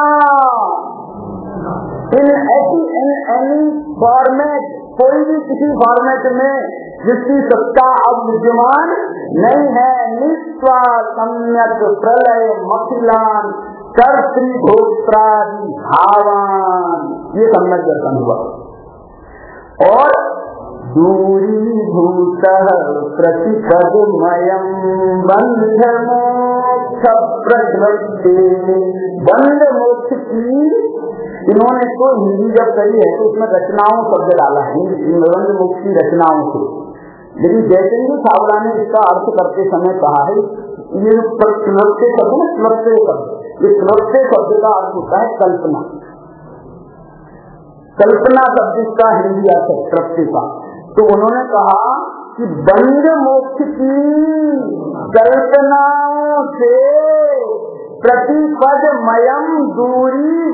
इन एनी फॉर्मेट, कोई भी किसी फॉर्मेट में जिसकी सत्ता अब विद्यमान नहीं है। निस्वा सम्यक प्रलय मखिलान कर्तृभोक्त्रादि भावान, ये सम्यक दर्शन हुआ। और दूरीभूत प्रतिपदमयं बंध मोक्ष प्रवृत्ति, बंध मोक्ष की इन्होंने तो हिंदी जब करी है तो उसमें रचनाओं शब्द डाला है, बंध मोक्ष की रचनाओं से। लेकिन जैसे ही सावला ने इसका अर्थ करते समय कहा है, ये क्लृप्ते शब्द है, क्लृप्ते शब्द, ये क्लृप्ते शब्द का अर्थ होता है कल्पना। कल्पना शब्द का हिंदी अर्थ है क्लृप्ते का। तो उन्होंने कहा कि बंध मोक्ष की कल्पनाओं से प्रतिपदमयं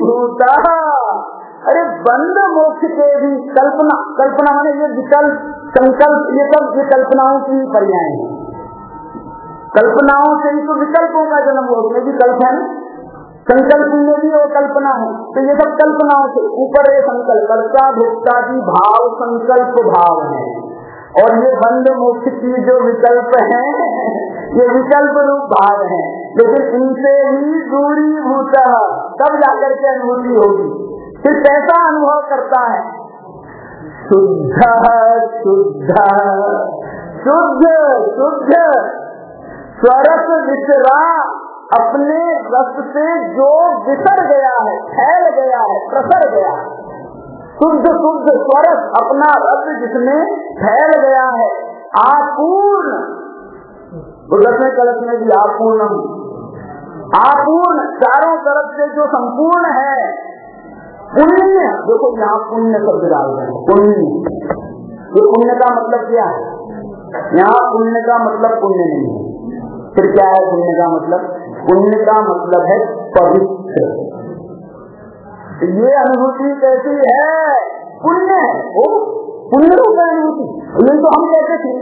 दूरीभूतः, अरे बंध मोक्ष के भी कल्पना, कल्पना माने ये विकल्प संकल्प, ये सब ये कल्पनाओं की पर्याय है। कल्पनाओं से ही तो विकल्पों का जन्म हुआ, उसमें भी कल्प है ना, संकल्प में भी वो कल्पना है। तो ये सब कल्पनाओं से ऊपर ये संकल्प, कर्ता भोक्ता की भाव संकल्प भाव है। और ये बंद मोक्ष की जो विकल्प है ये विकल्प रूप भाव है, लेकिन इनसे ही दूरीभूत तब जाकर के अनुभूति होगी। फिर कैसा अनुभव करता है? शुद्ध शुद्ध शुद्ध शुद्ध स्वरस विसरा, अपने रस से जो विसर गया है, फैल गया है, प्रसर गया है। शुद्ध शुद्ध स्वरस, अपना रस जिसमें फैल गया है। आपूर्ण, दसवें कलश में भी आपूर्ण, आपूर्ण चारों तरफ से जो संपूर्ण है। पुण्य, देखो यहाँ पुण्य शब्द डाल रहे हैं, पुण्य। ये पुण्य का मतलब क्या है? यहाँ पुण्य का मतलब पुण्य नहीं है। फिर क्या है पुण्य का मतलब? पुण्य का मतलब है पवित्र। ये अनुभूति कैसी है? पुण्य है, वो पुण्य रूप अनुभूति। ये तो हम कहते थे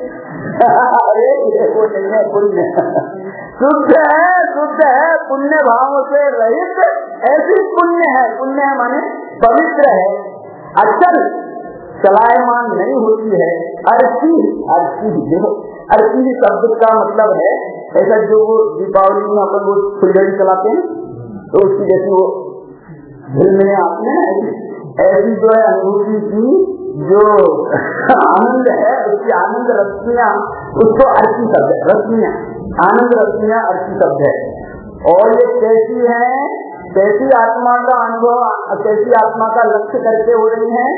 अरे वो नहीं है पुण्य, शुद्ध है, पुण्य भाव से रहित ऐसी पुण्य है। पुण्य है माने पवित्र है, अचल चलायमान नहीं होती है। अर्ची, अर्ची देखो, अर्ची शब्द का मतलब है ऐसा जो वो दीपावली में अपन वो फुलझड़ी चलाते हैं तो उसकी जैसी वो झिलमिले आती है, ऐसी जो है अनुभूति की जो आनंद है, उसकी आनंद रश्मियां, उसको अर्ची शब्द है। रश्मियां, आनंद रश्मियां अर्ची शब्द है। और ये कैसी है? कैसी आत्मा का अनुभव, कैसी आत्मा का लक्ष्य करके हो रही है?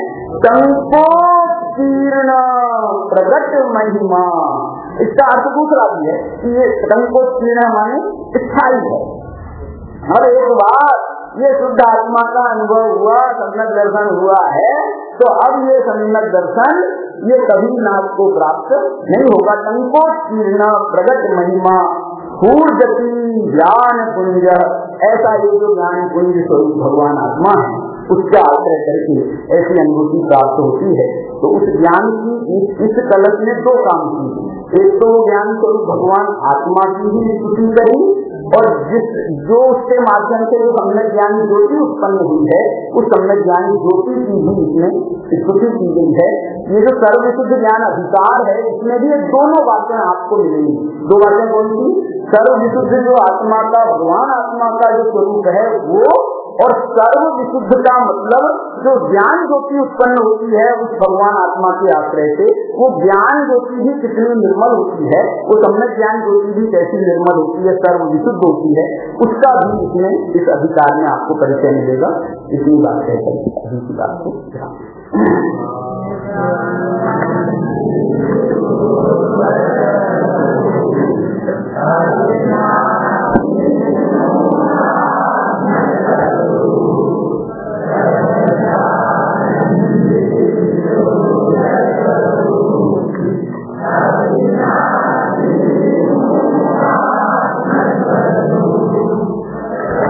संकोचीर्ण प्रगट महिमा। इसका अर्थ दूसरा भी है कि ये संकोचीर्ण माने स्थायी है। और एक बार ये शुद्ध आत्मा का अनुभव हुआ, सम्यक दर्शन हुआ है, तो अब ये सम्यक दर्शन ये कभी नाथ को प्राप्त नहीं होगा। संकोचीर्ण प्रगट महिमा ऊर्जती ज्ञान पुंज, ऐसा ये जो ज्ञान पुंज स्वरूप भगवान आत्मा है उसका आश्रय करके ऐसी अनुभूति प्राप्त होती है। तो उस ज्ञान की इस कलश ने दो काम किए। एक तो ज्ञान स्वरूप भगवान आत्मा की ही स्तुति करी, और जो उसके माध्यम से जो सम्यक ज्ञान ज्योति उत्पन्न हुई है उस सम्यक ज्ञान ज्योति की भी इसमें स्तुति की गई है। ये जो सर्वविशुद्ध ज्ञान अधिकार है इसमें भी ये दोनों बातें आपको मिलेंगी। दो बातें कौन सी? सर्वविशुद्ध जो आत्मा का, भगवान आत्मा का जो स्वरूप है वो, और सर्व विशुद्ध का मतलब जो ज्ञान ज्योति उत्पन्न होती है उस भगवान आत्मा के आश्रय से, वो ज्ञान ज्योति भी कितनी निर्मल होती है, वो सम्यक ज्ञान ज्योति भी कैसी निर्मल होती है, सर्व विशुद्ध होती है, उसका भी इसमें इस अधिकार में आपको परिचय मिलेगा। इतनी बात है, अभी की बात को